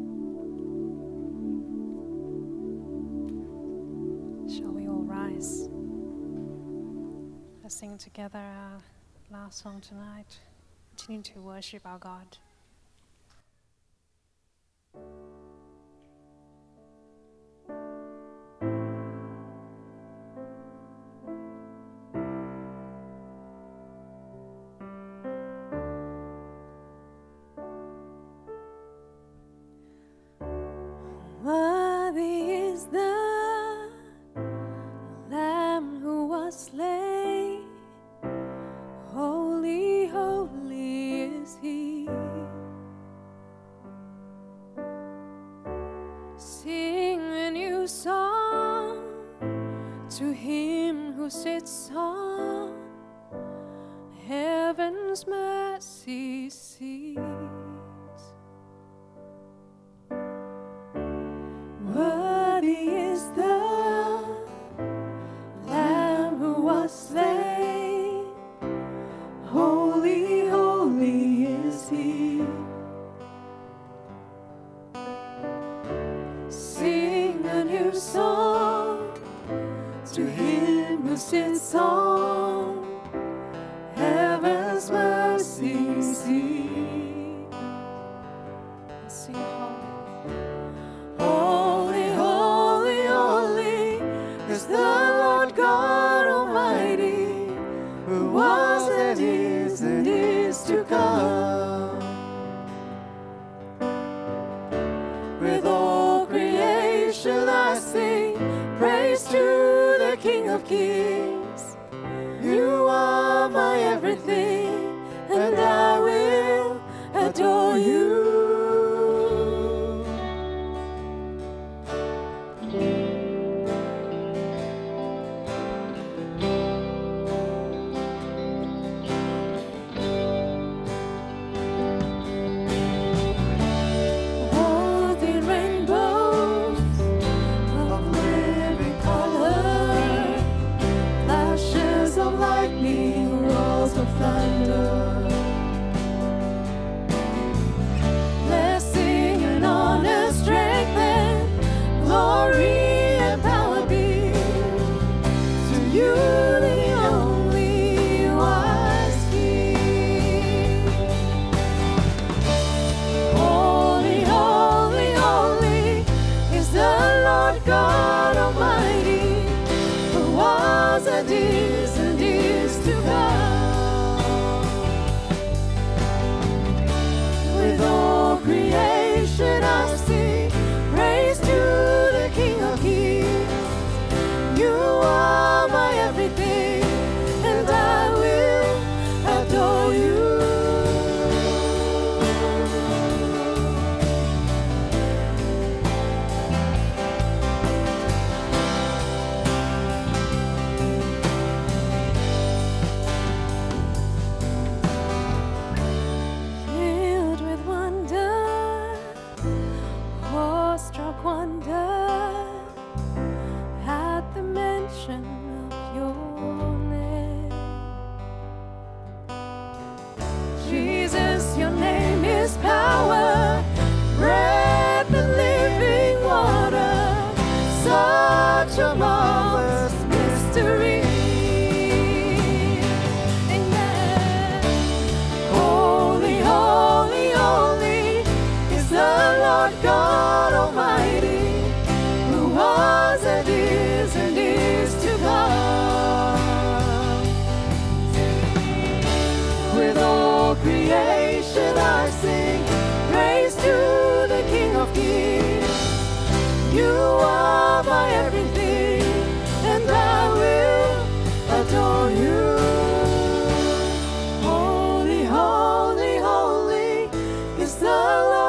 Shall we all rise? Let's sing together our last song tonight. Continue to worship our God. Worthy is the Lamb who was slain. Holy, holy is He. Sing a new song to Him who sits on heaven's mercy seat. Worthy is the Lamb who was slain. Holy, holy is He. Sing a new song to Him who sits on heaven's mercy seat. Sing holy. Holy, holy, holy is the Lord God Almighty, who was and is and is to come. With all creation I sing praise to the King of Kings. You are my everything, and I will adore you. Holding rainbows of living color,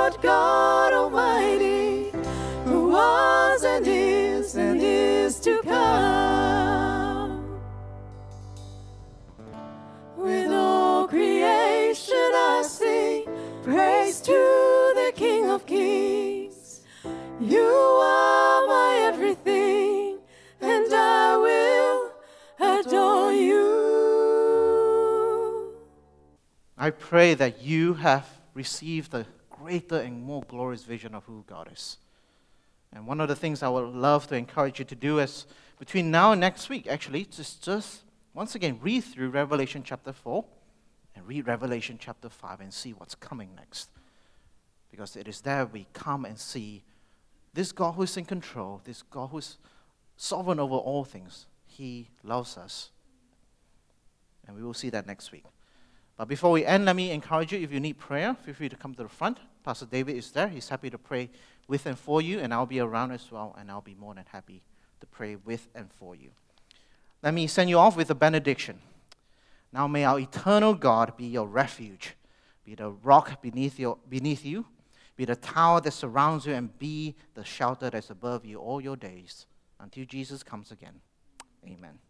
Lord God Almighty, who was and is and is to come. With all creation I sing praise to the King of Kings. You are my everything, and I will adore you. I pray that you have received a greater and more glorious vision of who God is. And one of the things I would love to encourage you to do is between now and next week, actually, just, just once again read through Revelation chapter four and read Revelation chapter five and see what's coming next. Because it is there we come and see this God who is in control, this God who is sovereign over all things. He loves us. And we will see that next week. But before we end, let me encourage you, if you need prayer, feel free to come to the front. Pastor David is there. He's happy to pray with and for you, and I'll be around as well, and I'll be more than happy to pray with and for you. Let me send you off with a benediction. Now may our eternal God be your refuge, be the rock beneath, your, beneath you, be the tower that surrounds you, and be the shelter that's above you all your days, until Jesus comes again. Amen.